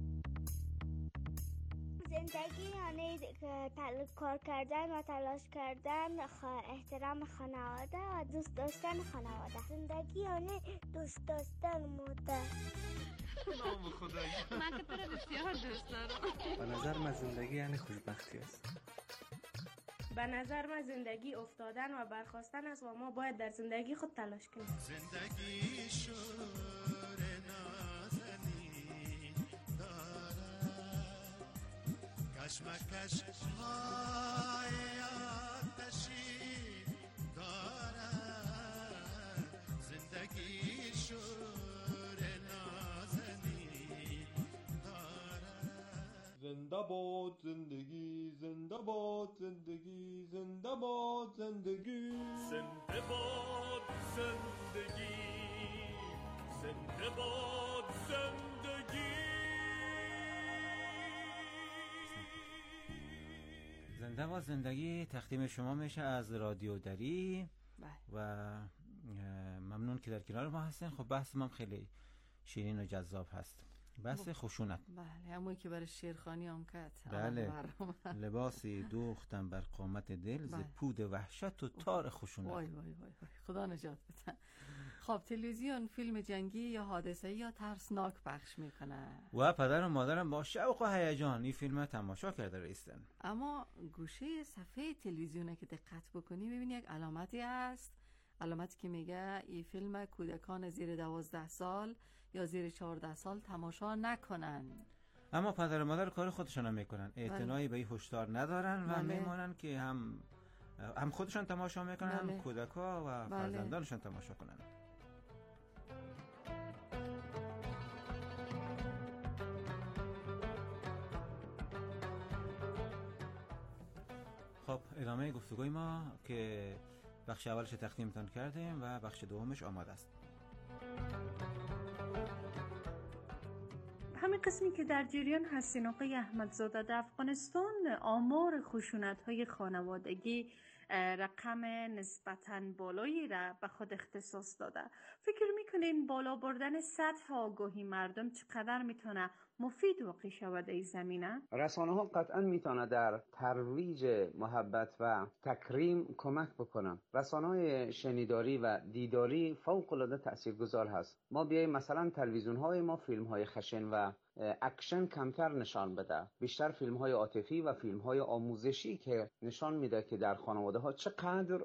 زندگی یعنی کار کردن و تلاش کردن، احترام خانواده و دوست داشتن خانواده. زندگی یعنی دوست داشتن مادر. نام خدایی. من که تو رو بسیار دوست دارم. به نظر من زندگی یعنی خوشبختی است. به نظر من زندگی افتادن و برخاستن است و ما باید در زندگی خود تلاش کنیم. زندگی شور نازنین دارد، کشمکش های آتشی دارد. زندگی شور نازنین دارد. زنده باد زندگی، زنده باد زندگی، زنده باد زندگی، زنده باد زندگی، زنده باد زندگی. زنده باد زندگی تقدیم شما میشه از رادیو دری و ممنون که در کنار ما هستین. خب بحث ما خیلی شیرین و جذاب هست، بحث خشونت. بله، همون که برای شیرخانی هم کرد. بله، لباسی دوختم بر قامت دل ز پود وحشت و تار خشونت. وای وای وای وای، خدا نجات بده. خب تلویزیون فیلم جنگی یا حادثه‌ای یا ترسناک پخش میکنه و پدر و مادرم با شوق و هیجان این فیلم تماشا کرده رئیسن. اما گوشه صفحه تلویزیون که دقت بکنی ببینی یک علامتی هست، علامتی که میگه این فیلم کودکان زیر 12 سال یا زیر 14 سال تماشا نکنن. اما پدر و مادر کار خودشون هم میکنن، اعتنایی به این هشدار ندارن و میمونن که هم خودشون تماشا میکنن هم کودکا و فرزندانشون تماشا کنن. خب ادامه گفتگوی ما که بخش اولش تقدیمتان کردیم و بخش دومش آماده است. همین قسمی که در جریان هستین آقای احمدزاده، در افغانستان آمار خشونت‌های خانوادگی رقم نسبتاً بالایی را به خود اختصاص داده. فکر میکنین بالا بردن سطح آگاهی مردم چقدر میتونه مفید واقع شود این زمینه؟ رسانه ها قطعا میتونه در ترویج محبت و تکریم کمک بکنن. رسانه های شنیداری و دیداری فوق العاده تاثیرگذار هست. ما بیایم مثلا تلویزیون های ما فیلم های خشن و اکشن کمتر نشان بده، بیشتر فیلم های عاطفی و فیلم های آموزشی که نشان میده که در خانواده ها چقدر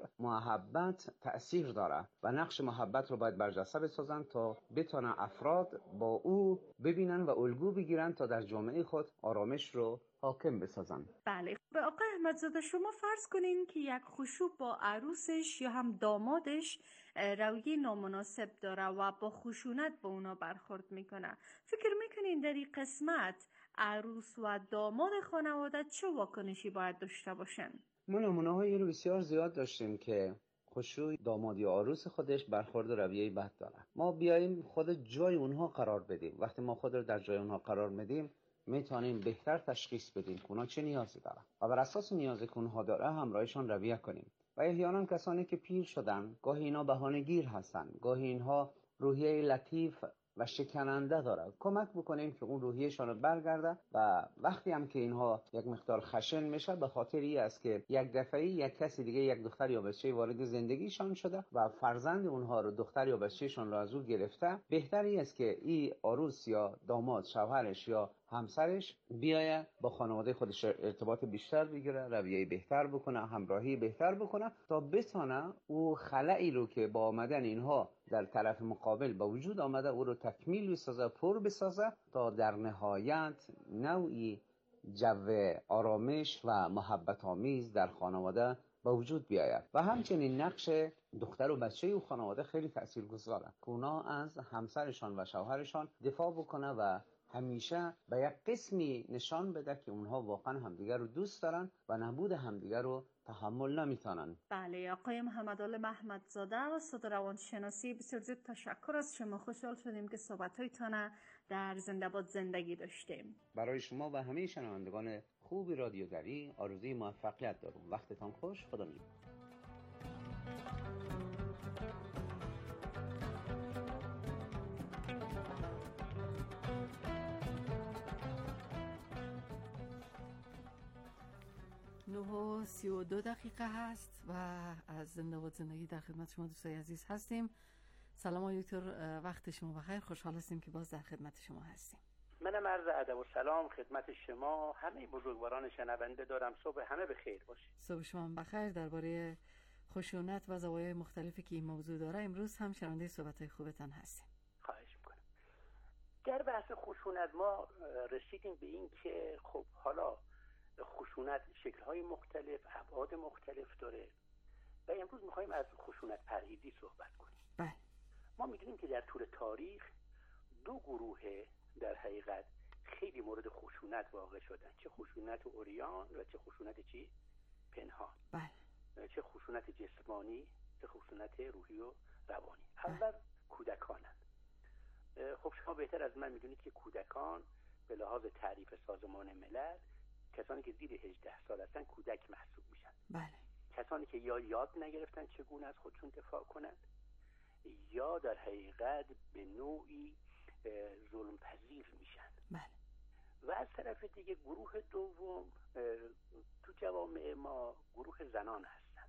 محبت تأثیر داره و نقش محبت رو باید برجسته بسازن تا بتونن افراد با او ببینن و الگو بگیرن تا در جامعه خود آرامش رو حاکم بسازن. بله، به آقای احمدزاده شما فرض کنین که یک خشوع با عروسش یا هم دامادش رویه نامناسب داره و با خشونت به اونا برخورد میکنه. فکر میکنین در این قسمت عروس و داماد خانواده چه واکنشی باید داشته باشن؟ ما نمونه هایی رو بسیار زیاد داشتیم که خشوع داماد یا عروس خودش برخورد رویه بد داره. ما بیاییم خود جای اونها قرار بدیم. وقتی ما خود رو در جای اونها قرار میدیم میتونیم بهتر تشخیص بدیم که اونا چه نیازی دارن و بر اساس نیازی که اونها داره همراهشان رویه کنیم. و احیانا کسانی که پیر شدن گاهی اینا بهانه‌گیر هستن، گاهی اینها روحیه لطیف و شکننده داره، کمک بکنیم که اون روحیه‌شان رو برگرده و وقتی هم که اینها یک مقدار خشن میشه به خاطر این است که یک دفعه یک کسی دیگه یک دختر یا بچه وارد زندگیشان شده و فرزند اونها رو دختر یا بچه‌شان رو از او گرفته، بهتری است که این عروس یا داماد شوهرش یا همسرش بیایه با خانواده خودش ارتباط بیشتر بگیره، رویه بهتر بکنه، همراهی بهتر بکنه تا بتونه او خلایی رو که با آمدن اینها در طرف مقابل با وجود آمده او رو تکمیل بسازه، پر بسازه تا در نهایت نوعی جو آرامش و محبت آمیز در خانواده با وجود بیاید. و همچنین نقش دختر و بچه او خانواده خیلی تاثیرگذاره که اونا از همسرشان و شوهرشان دفاع بکنه و همیشه به یک قسمی نشان بده که اونها واقعا همدیگر رو دوست دارن و نبود همدیگر رو تحمل نمیتونن. بله، آقای محمدعلی محمدزاده استاد روانشناسی، بسیار زیاد تشکر از شما. خوشحال شدیم که صحبت‌هایتان در زنده باد زندگی داشتیم. برای شما و همه شنوندگان خوب رادیو دری آرزوی موفقیت دارم. وقتتان خوش. خدا نگهدار. و 32 دقیقه هست و از زنده باد زندگی در خدمت شما دوستای عزیز هستیم. سلام آقای دکتر، وقت شما بخیر. خوشحال هستیم که باز در خدمت شما هستیم. منم عرض ادب و سلام خدمت شما همه بزرگواران شنونده دارم. صبح همه به خیر باشه. صبح شما بخیر. درباره خشونت و زوایای مختلفی که این موضوع داره امروز هم شنونده صحبت‌های خوبتان هستیم. خواهش میکنم. در بحث خشونت ما رسیدیم به این که خب حالا خشونت شکل‌های مختلف، ابعاد مختلف داره و امروز می‌خوایم از خشونت پرهیزی صحبت کنیم. بله. ما می‌دونیم که در طول تاریخ دو گروه در حقیقت خیلی مورد خشونت واقع شدن، چه خشونت عریان و چه خشونت پنهان. بله. چه خشونت جسمانی چه خشونت روحی و روانی. اول کودکانند. خب شما بهتر از من میدونید که کودکان به لحاظ تعریف سازمان ملل کسانی که زیر 18 سال هستن کودک محسوب میشن. بله. کسانی که یا یاد نگرفتن چگونه از خودشون دفاع کنند یا در حقیقت به نوعی ظلم پذیر میشن. بله. و از طرف دیگه گروه دوم تو جوامع ما گروه زنان هستن.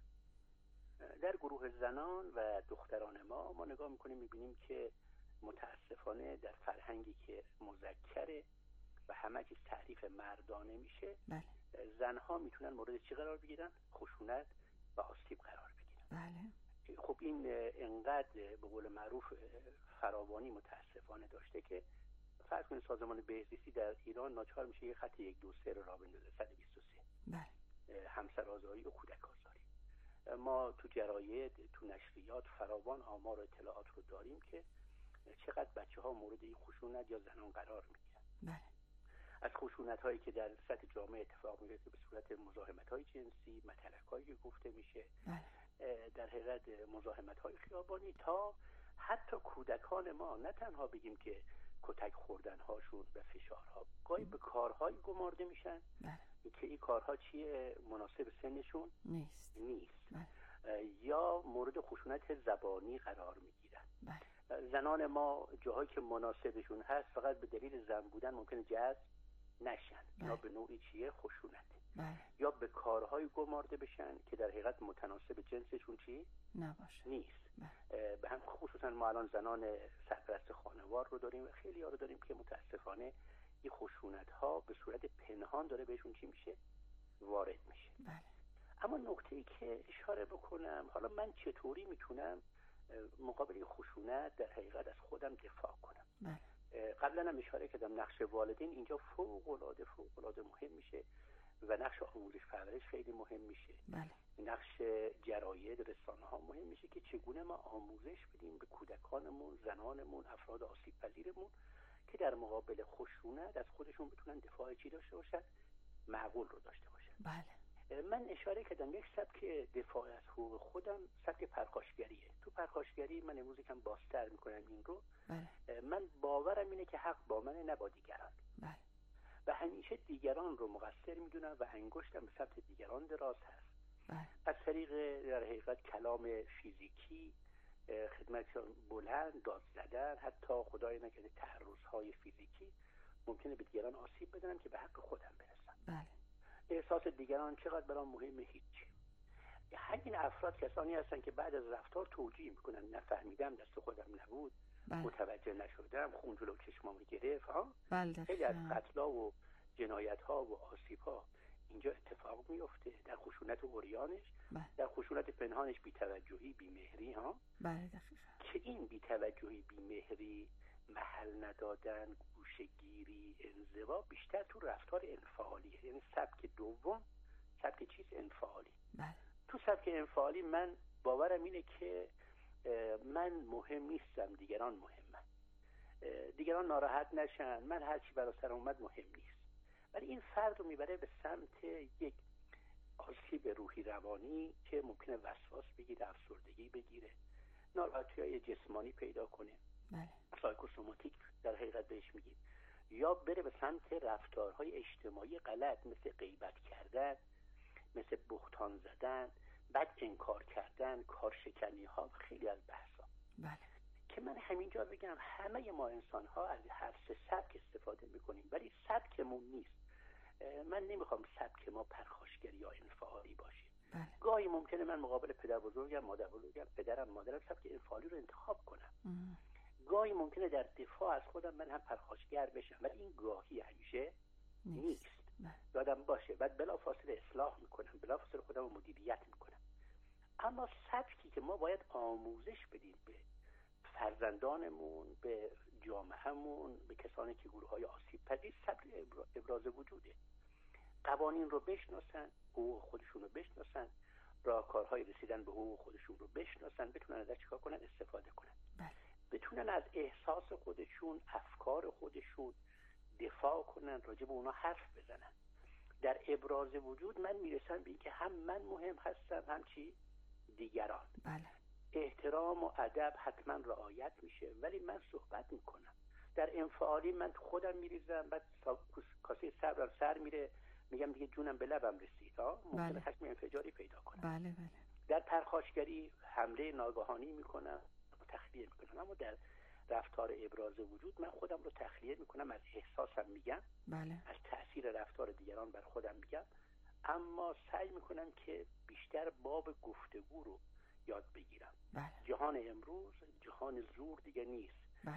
در گروه زنان و دختران ما نگاه میکنیم میبینیم که متاسفانه در فرهنگی که مذکره و همه چیز تعریف مردانه میشه، بله. زنها میتونن مورد چی قرار بگیرن؟ خشونت و آسیب قرار بگیرن. بله. خب این انقدر به قول معروف فراوانی متاسفانه داشته که فرض کنید سازمان بهزیستی در ایران ناچار میشه یه خط 123 رو راه بندازه 123. بله. همسرآزاری و کودک آزاری. ما تو جراید تو نشریات فراوان آمار و اطلاعات رو داریم که چقدر بچه‌ها مورد این خشونت یا زنان قرار میگیرن. بله. از خشونت هایی که در سطح جامعه اتفاق میفته به صورت مزاحمت های جنسی، متلک هایی که گفته میشه، در حقیقت مزاحمت های خیابانی تا حتی کودکان ما نه تنها بگیم که کتک خوردن هاشون و فشارها، گاهی به کارهایی گمارده میشن که این کارها چیه مناسب سنشون نیست. یا مورد خشونت زبانی قرار میگیرن. زنان ما جاهایی که مناسبشون هست فقط به دلیل زن بودن ممکنه جذب نشن. یا به نوعی چیه خشونت. یا به کارهای گمارده بشن که در حقیقت متناسب جنسشون چی نیست. به هم خصوصا ما الان زنان سرپرست خانوار رو داریم و خیلی ها رو داریم که متاسفانه این خشونت ها به صورت پنهان داره بهشون چی میشه وارد میشه. اما نکته‌ای که اشاره بکنم، حالا من چطوری میتونم مقابل این خشونت در حقیقت از خودم دفاع کنم. قبلا هم اشاره کردم نقش والدین اینجا فوق العاده مهم میشه و نقش آموزش پرورش خیلی مهم میشه. نقش جراید رسانه ها مهم میشه که چگونه ما آموزش بدیم به کودکانمون، زنانمون، افراد آسیب پذیرمون که در مقابل خشونت از خودشون بتونن دفاع چی داشته باشن؟ معقول رو داشته باشن. من اشاره کردم یک سبک دفاع از حقوق خودم سبک پرخاشگریه. تو پرخاشگری من امروز یکم بازتر میکنم این رو. من باورم اینه که حق با من نه با دیگران. و همیشه دیگران رو مقصر میدونم و انگشتم به سمت دیگران دراز هست. از طریق در حقیقت کلام فیزیکی، خدمتشان بلند، داد زدن، حتی خدای نکرده تعرض‌های فیزیکی ممکنه به دیگران آسیب بدنم که به حق خودم برسم. احساس دیگران چقدر برام مهمه؟ هیچی. همین افراد کسانی هستن که بعد از رفتار توجیه میکنن نفهمیدم، دست خودم نبود، متوجه نشدم، خون جلو چشمامو گرفت. خیلی از قتل‌ها و جنایت‌ها و آسیب‌ها اینجا اتفاق میفته. در خشونت عریانش، در خشونت پنهانش بی‌توجهی، بی‌مهری که این بی‌توجهی، بی‌مهری، محل ندادن، گوشه‌گیری، انزوا بیشتر تو رفتار انفعالیه. یعنی سبک دوم سبک چیز انفعالی. تو سبک انفعالی من باورم اینه که من مهم نیستم، دیگران مهمن. دیگران ناراحت نشن، من هر چی برای سرم اومد مهم نیست. ولی این فرد رو میبره به سمت یک آسیب روحی روانی که ممکنه وسواس بگیره، افسردگی بگیره، ناراحتی‌های جسمانی پیدا کنه، سایکوسوماتیک در حقیقت بهش میگیم، یا بره به سمت رفتارهای اجتماعی غلط مثل غیبت کردن، مثل بهتان زدن، بد انکار کردن، کارشکنی ها و خیلی از بحثا. که من همینجا بگم همه ما انسان ها از هر سه سبک استفاده میکنیم ولی سبکمون نیست. من نمیخوام سبک ما پرخاشگری یا انفعالی باشه. گاهی ممکنه من مقابل پدر بزرگم، مادر بزرگم، پدرم، مادرم سبک انفعالی رو انتخاب کنم. گاهی ممکنه در دفاع از خودم من هم پرخاشگر بشم، ولی این گاهی همیشه نیست. یادم باشه بعد بلافاصله اصلاح میکنم، بلافاصله خودم رو مدیریت میکنم. اما سبکی که ما باید آموزش بدیم به فرزندانمون، به جامعهمون، به کسانی که گروه‌های آسیب پذیر، سبک ابراز وجوده. قوانین رو بشناسن، حقوق خودشون رو بشناسن، راهکارهای رسیدن به حقوق خودشون رو بشناسن، بتونن ازش چیکار کنن؟ استفاده کنن. بتونن از احساس خودشون، افکار خودشون دفاع کنن، راجع به اونا حرف بزنن. در ابراز وجود من میرسم به این که هم من مهم هستم، هم چی؟ دیگران. احترام و ادب حتما رعایت میشه، ولی من صحبت میکنم. در انفعالی من خودم میریزم، بعد کاسه صبرم سر میره، میگم دیگه جونم به لبم رسید. ممکنه خشم انفجاری پیدا کنم. در پرخاشگری حمله ناگهانی میکنم، تخلیه میکنم. اما در رفتار ابراز وجود من خودم رو تخلیه میکنم، از احساسم میگم، از تأثیر رفتار دیگران بر خودم میگم، اما سعی میکنم که بیشتر باب گفتگو رو یاد بگیرم. جهان امروز جهان زور دیگه نیست.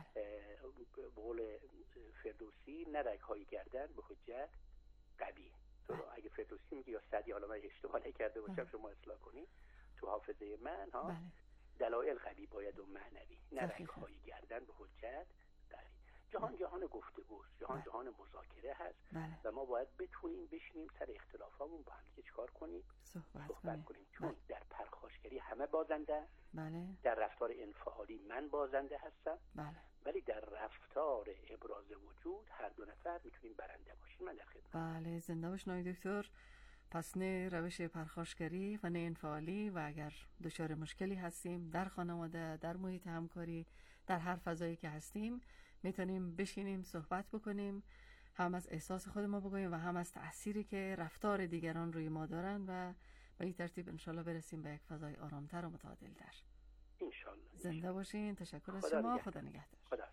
به قول فردوسی، نه رگ‌های گردن به حجت قوی. تو اگه فردوسی میگه یا سعدی، حالا من اشتباه نکرده باشم شما اصلاح کنی، تو حافظه من دلایل قوی باید و معنوی، نه رگ‌های گردن به حجت قوی. جهان گفتگوست، جهان مذاکره هست و ما باید بتونیم بشینیم سر اختلافامون با هم دیگه چیکار کنیم؟ صحبت کنیم. چون در پرخاشگری همه بازنده، در رفتار انفعالی من بازنده هستم، ولی در رفتار ابراز وجود هر دو نفر میتونیم برنده باشیم. من در خدمت. زنده باش نای دکتر. پس نه روش پرخاشگری و نه انفعالی، و اگر دچار مشکلی هستیم در خانواده، در محیط همکاری، در هر فضایی که هستیم، میتونیم بشینیم صحبت بکنیم، هم از احساس خود ما بگوییم و هم از تأثیری که رفتار دیگران روی ما دارن، و به این ترتیب انشالله برسیم به یک فضای آرامتر و متعادلتر. انشالله. زنده باشین. تشکر از شما. خدا نگهدار. خدا.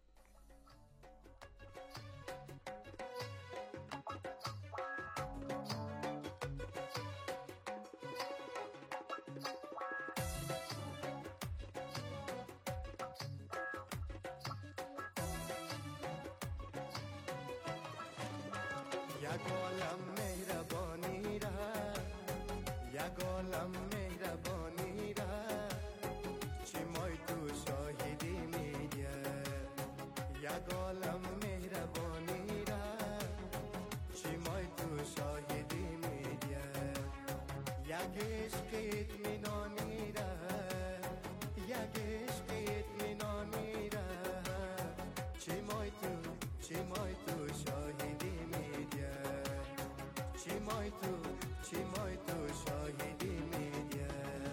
یک عالم مهربانی را، یک عالم مهربانی را، چی مای تو شاهدی میگه. یک عالم مهربانی را، چی مای تو شاهدی میگه. یک عشق اطمینانی را، یک عشق اطمینانی را، چی مای تو شاهدی میگه. چی مای تو شاهدی میگه.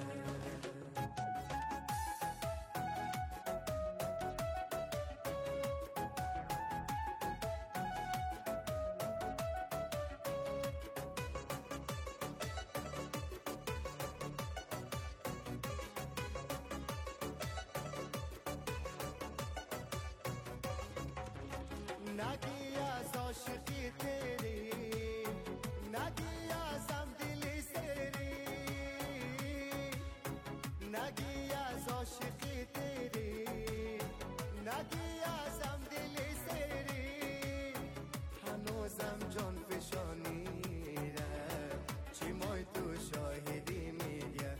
نگی از عاشقی تیری، نگی ازم دلی سری، نگی از عاشقی تیری، نگی ازم دلی سری. هنوزم جان فشانی را، چی مای تو شاهدی میگه.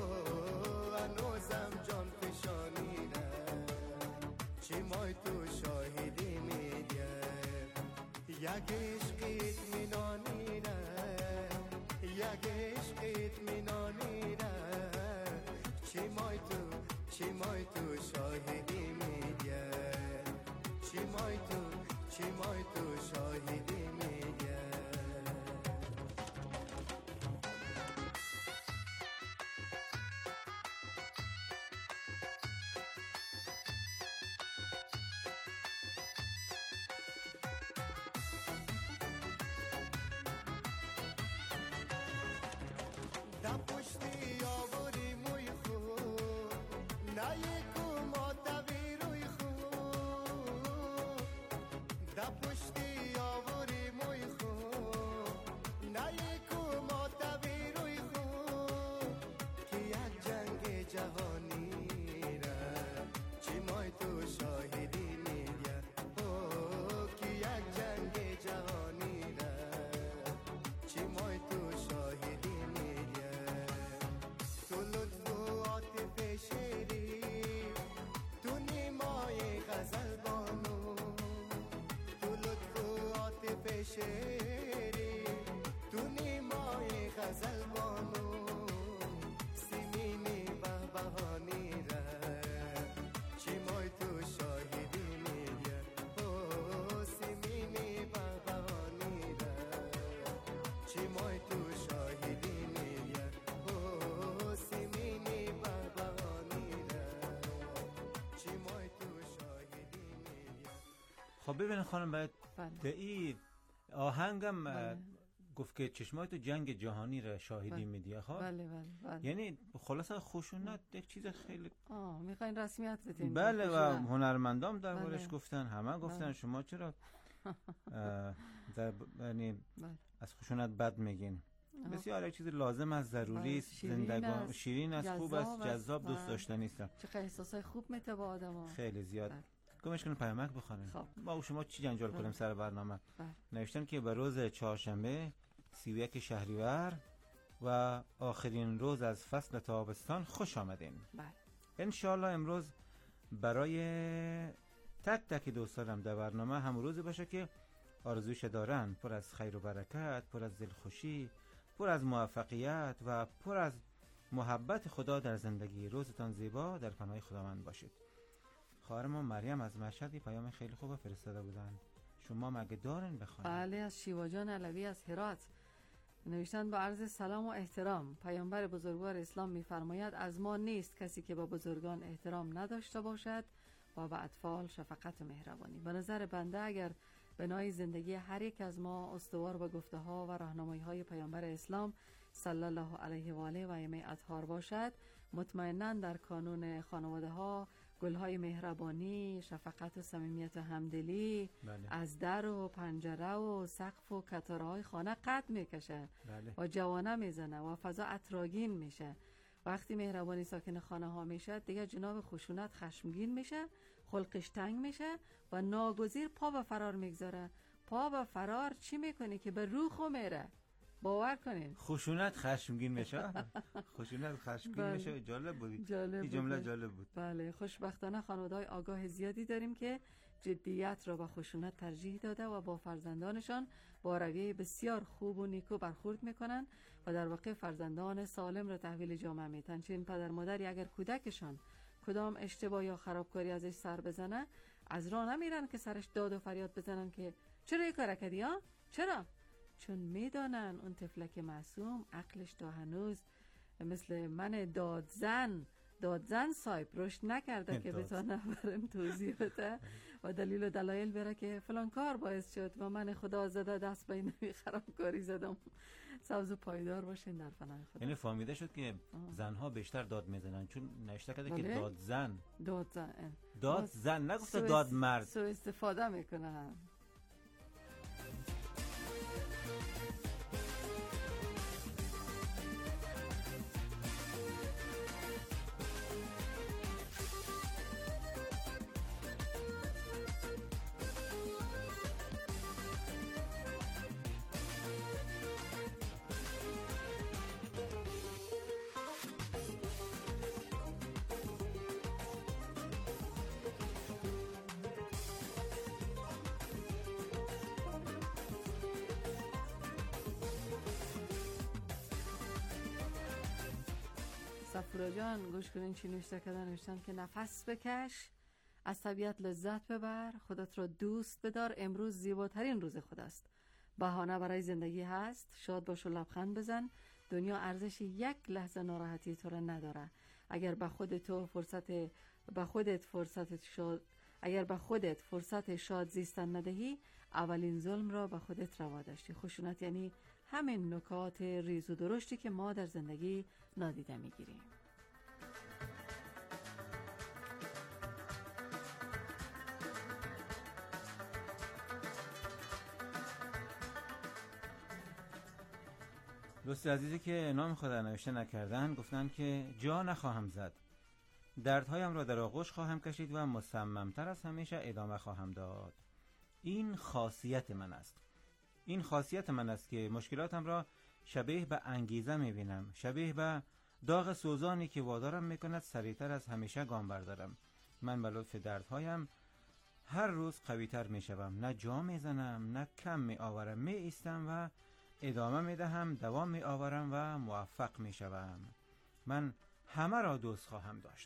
هنوزم جان فشانی را، چی مای تو شاهدی میگه. یک عشق اطمینانی را، یک عشق اطمینانی را، چی مای تو شاهدی میگه. چی مای تو شاهدی میگه. در پشتی آوری موی خود، نه یکو ماتوی روی خود. در پشتی آوری موی خود، نه یکو ماتوی روی خود. که یک جنگ جهانی را، چی مای تو شاهدی شعری تو نیمای غزل بانو سیمینی بهبهانی ره چی مای تو شاهدی میگه او سیمینی بهبهانی ره چی مای تو شاهدی میگه او سیمینی بهبهانی ره چی مای تو شاهدی میگه. خب ببینید خانم باید به این آهنگم گفت که چشمای تو جنگ جهانی را شاهدی میدی ها. بله. یعنی خلاصه خشونت یک چیز خیلی میخواین رسمیت بدین. بله و هنرمندام دربارش گفتن، همه گفتن شما چرا یعنی از خشونت بد میگین. بسیار یک چیز لازم است، ضروری است، زندگان شیرین است، خوب است، جذاب، دوست داشتنی است. چه احساسای خوب میته با آدم‌ها. خیلی زیاد. گمش کنیم پیامک بخونیم. ما و شما چی جنجال کنیم سر برنامه. نوشتن که به روز چهارشنبه 31 شهریور و آخرین روز از فصل تابستان خوش آمدین. انشالله امروز برای تک تک دوستانم در برنامه هم روزی باشه که آرزوش دارن، پر از خیر و برکت، پر از دلخوشی، پر از موفقیت و پر از محبت خدا در زندگی. روزتان زیبا، در پناه خداوند باشید. خواهر ما مریم از مشهد پیام خیلی خوب فرستاده بودن، شما مگه دارین بخونید؟ بله، از شیوا جان علوی از هرات نوشتن: با عرض سلام و احترام، پیامبر بزرگوار اسلام می‌فرماید از ما نیست کسی که با بزرگان احترام نداشته باشد و به اطفال شفقت و مهربانی. به نظر بنده اگر بنای زندگی هر یک از ما استوار به گفته‌ها و راهنمایی‌های پیامبر اسلام صلی الله علیه و آله و ائمه اطهار باشد، مطمئناً در کانون خانواده‌ها گل‌های مهربانی، شفقت و صمیمیت و همدلی از در و پنجره و سقف و کتارهای خانه قد میکشه و جوانه میزنه و فضا عطرآگین میشه. وقتی مهربانی ساکن خانه ها میشه، دیگه جناب خشونت خشمگین میشه، خلقش تنگ میشه و ناگزیر پا به فرار میگذاره. پا به فرار چی میکنه که به روخو میره؟ باور کنین خشونت خشمگین میشه. خشونت خشمگین میشه. جالب بود این جمله، جالب بود. بله، خوشبختانه خانواده‌های آگاه زیادی داریم که جدیت را به خشونت ترجیح داده و با فرزندانشان با رویه بسیار خوب و نیکو برخورد میکنن و در واقع فرزندان سالم را تحویل جامعه میدن. چون پدر مادری اگر کودکشان کدام اشتباه یا خرابکاری ازش سر بزنه، از راه نمیرن که سرش داد و فریاد بزنن که چرا این کار کردی ها؟ چرا؟ چون میدانن اون طفلک معصوم عقلش تا هنوز مثل من دادزن سایب رشد نکرده که بتونه برم توضیح بده و دلیل و دلایل بره که فلان کار باعث شد و من خدا زده دست به این خرابکاری زدم. سبز و پایدار باشین در پناه خدا. یعنی فهمیده شد که زنها بیشتر داد میزنن، چون نوشته کرده که دادزن نگفته داد مرد، سو استفاده میکنن. سفورا جان گوش کنین چی نوشته کردن. نوشتن که نفس بکش، از طبیعت لذت ببر، خودت را دوست بدار. امروز زیباترین روز خود است، بهانه برای زندگی هست. شاد باش و لبخند بزن. دنیا ارزش یک لحظه ناراحتی تو را نداره. اگر به خودت فرصت شاد زیستن ندهی، اولین ظلم را به خودت روا داشتی. خشونت یعنی همین نکات ریز و درشتی که ما در زندگی نادیده میگیریم. دوست عزیزی که نام خدا نوشته نکردن گفتن که جا نخواهم زد، دردهایم را در آغوش خواهم کشید و مصممتر از همیشه ادامه خواهم داد. این خاصیت من است. این خاصیت من است که مشکلاتم را شبیه به انگیزه میبینم، شبیه به داغ سوزانی که وادارم میکند سریعتر از همیشه گام بردارم. من به لطف دردهایم هر روز قوی‌تر میشوم، نه جا میزنم نه کم میآورم، می ایستم و ادامه میدهم، دوام میآورم و موفق میشوم. من همه را دوست خواهم داشت.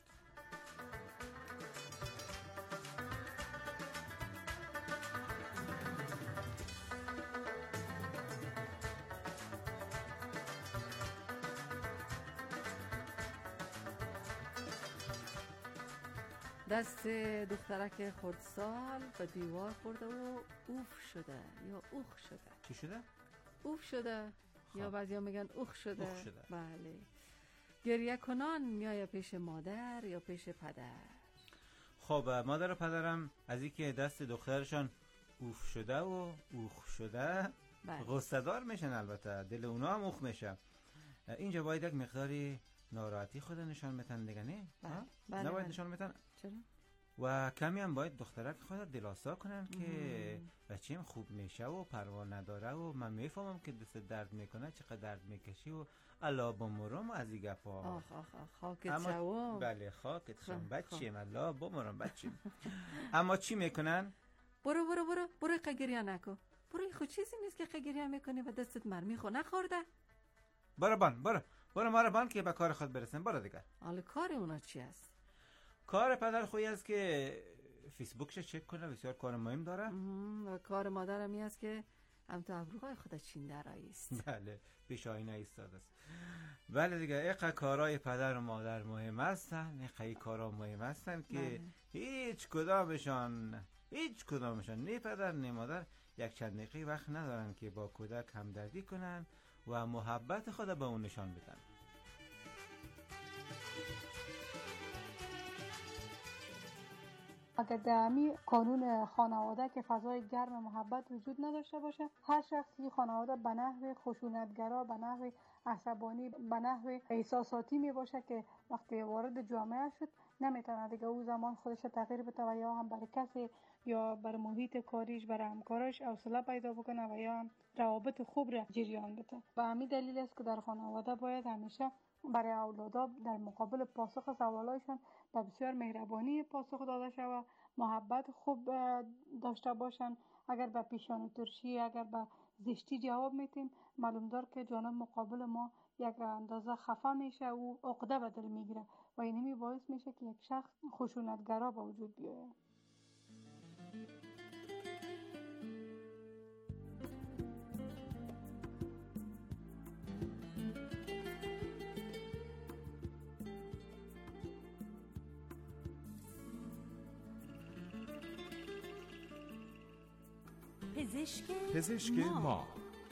دست دخترک خردسال به دیوار خورده و اوف شده یا اوخ شده. چی شده؟ اوف شده یا بعضیا میگن اوخ شده. اوخ شده. بله. گریه کنان میای پیش مادر یا پیش پدر؟ خب مادر و پدرم از اینکه دست دخترشان اوف شده و اوخ شده غصه دار میشن، البته دل اونا هم اوخ میشه. اینجا باید یک مقداری ناراحتی خود نشان میتن دیگه، نه؟ بله. نباید نشان میتن. چرا؟ و کمی هم باید دخترک خود دلاسا کنن که بچه‌م خوب میشه و پروا نداره و من میفهمم که دست درد میکنه، چقدر درد میکشی و الا بمرم از این گپا. آخ آخ آخ خاکت شوم. بله خاکت شوم بچه‌م، الا بمرم بچه‌م. اما چی میکنن؟ برو قگریه نکن. برو خود چیزی نیست که قگریه میکنی و دستت مرمی خو نخورده. برو ما بان که به کار خود برسن. برو دیگه. حالا کار اونا چی است؟ کار پدر خویی است که فیسبوکش چک کنه، بسیار کار مهم داره. و کار مادرم این است که هم تو ابروهای خودت چینده راییست. بله پیش آینه ایستاده است. بله دیگه ایقا کارهای پدر و مادر مهم هستن، ایقا کارها مهم هستن که هیچ کدامشان نه پدر نه مادر یک چند دقیقه وقت ندارن که با کودک همدردی کنن و محبت خود به اون نشان بدن. اگر در قانون خانواده که فضای گرم محبت وجود نداشته باشه، هر شخصی خانواده به نحو خشونتگرا، به نحو عصبانی، به نحو احساساتی می باشه که وقتی وارد جامعه شد نمیتونه دیگه او زمان خودش تغییر بده و یا هم برای کسی یا برای محیط کاریش، برای همکارش حوصله پیدا بکنه و یا هم روابط خوب را جریان بده. و همین دلیل است که در خانواده باید همیشه برای اولادا در مقابل پاسخ سوالایشان به بسیار مهربانی پاسخ داده شود، محبت خوب داشته باشن. اگر به پیشانی ترشی، اگر به زشتی جواب میتیم، معلوم دار که جانب مقابل ما یک اندازه خفه میشه و عقده به دل میگیره و اینمی باعث میشه که یک شخص خشونتگرا به وجود بیاید. پزشک ما.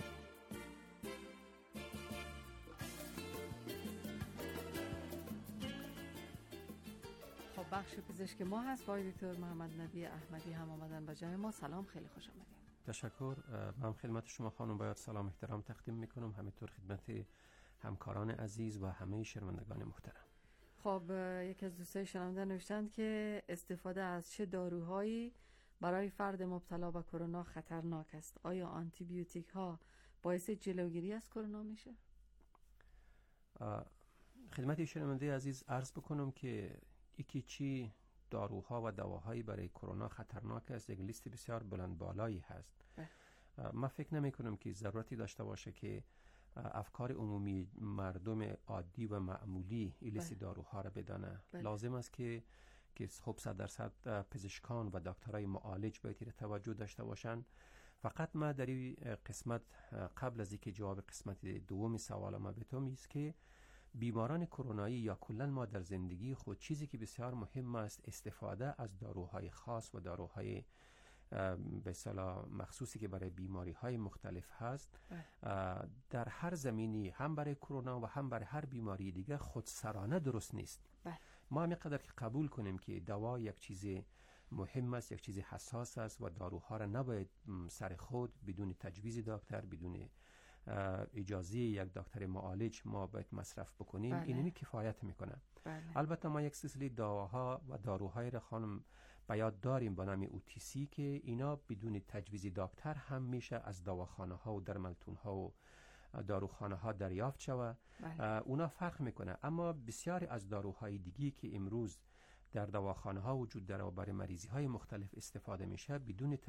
خب بخش پزشک ما هست. آقای دکتر محمد نبی احمدی هم آمدن به جای ما. سلام، خیلی خوش آمدید. تشکر. من خدمت شما خانم باید سلام احترام تقدیم میکنم، همینطور خدمت همکاران عزیز و همه شنوندگان محترم. خب یکی از دوستای شنونده نوشتند که استفاده از چه داروهایی برای فرد مبتلا به کرونا خطرناک است؟ آیا آنتی بیوتیک ها باعث جلوگیری از کرونا میشه؟ خدمت شنونده عزیز عرض بکنم که یکی چی داروها و دواهایی برای کرونا خطرناک است یک لیست بسیار بلند بالایی هست. من فکر نمی کنم که ضرورتی داشته باشه که افکار عمومی مردم عادی و معمولی این لیست داروها را بدانه. لازم است که خب 100% پزشکان و دکترای معالج باید تیر توجه داشته باشن. فقط ما در این قسمت قبل از اینکه جواب قسمت دوم سوال ما بتم است که بیماران کرونایی یا کلا ما در زندگی خود چیزی که بسیار مهم است استفاده از داروهای خاص و داروهای به اصطلاح مخصوصی که برای بیماری های مختلف هست در هر زمینی هم برای کرونا و هم برای هر بیماری دیگه خودسرانه درست نیست. ما همینقدر که قبول کنیم که دوا یک چیز مهم است، یک چیز حساس است و داروها را نباید سر خود بدون تجویز دکتر، بدون اجازه یک دکتر معالج ما باید مصرف بکنیم. اینمی کفایت میکنه. البته ما یک سلسله دواها و داروهای را خانم به یاد داریم با نام OTC که اینا بدون تجویز دکتر هم میشه از دواخانه ها و درملتون ها و داروخانه ها دریافت شود. اونا فرق میکنه. اما بسیاری از داروهای دیگی که امروز در دواخانه ها وجود داره و برای مریضی های مختلف استفاده میشه بدون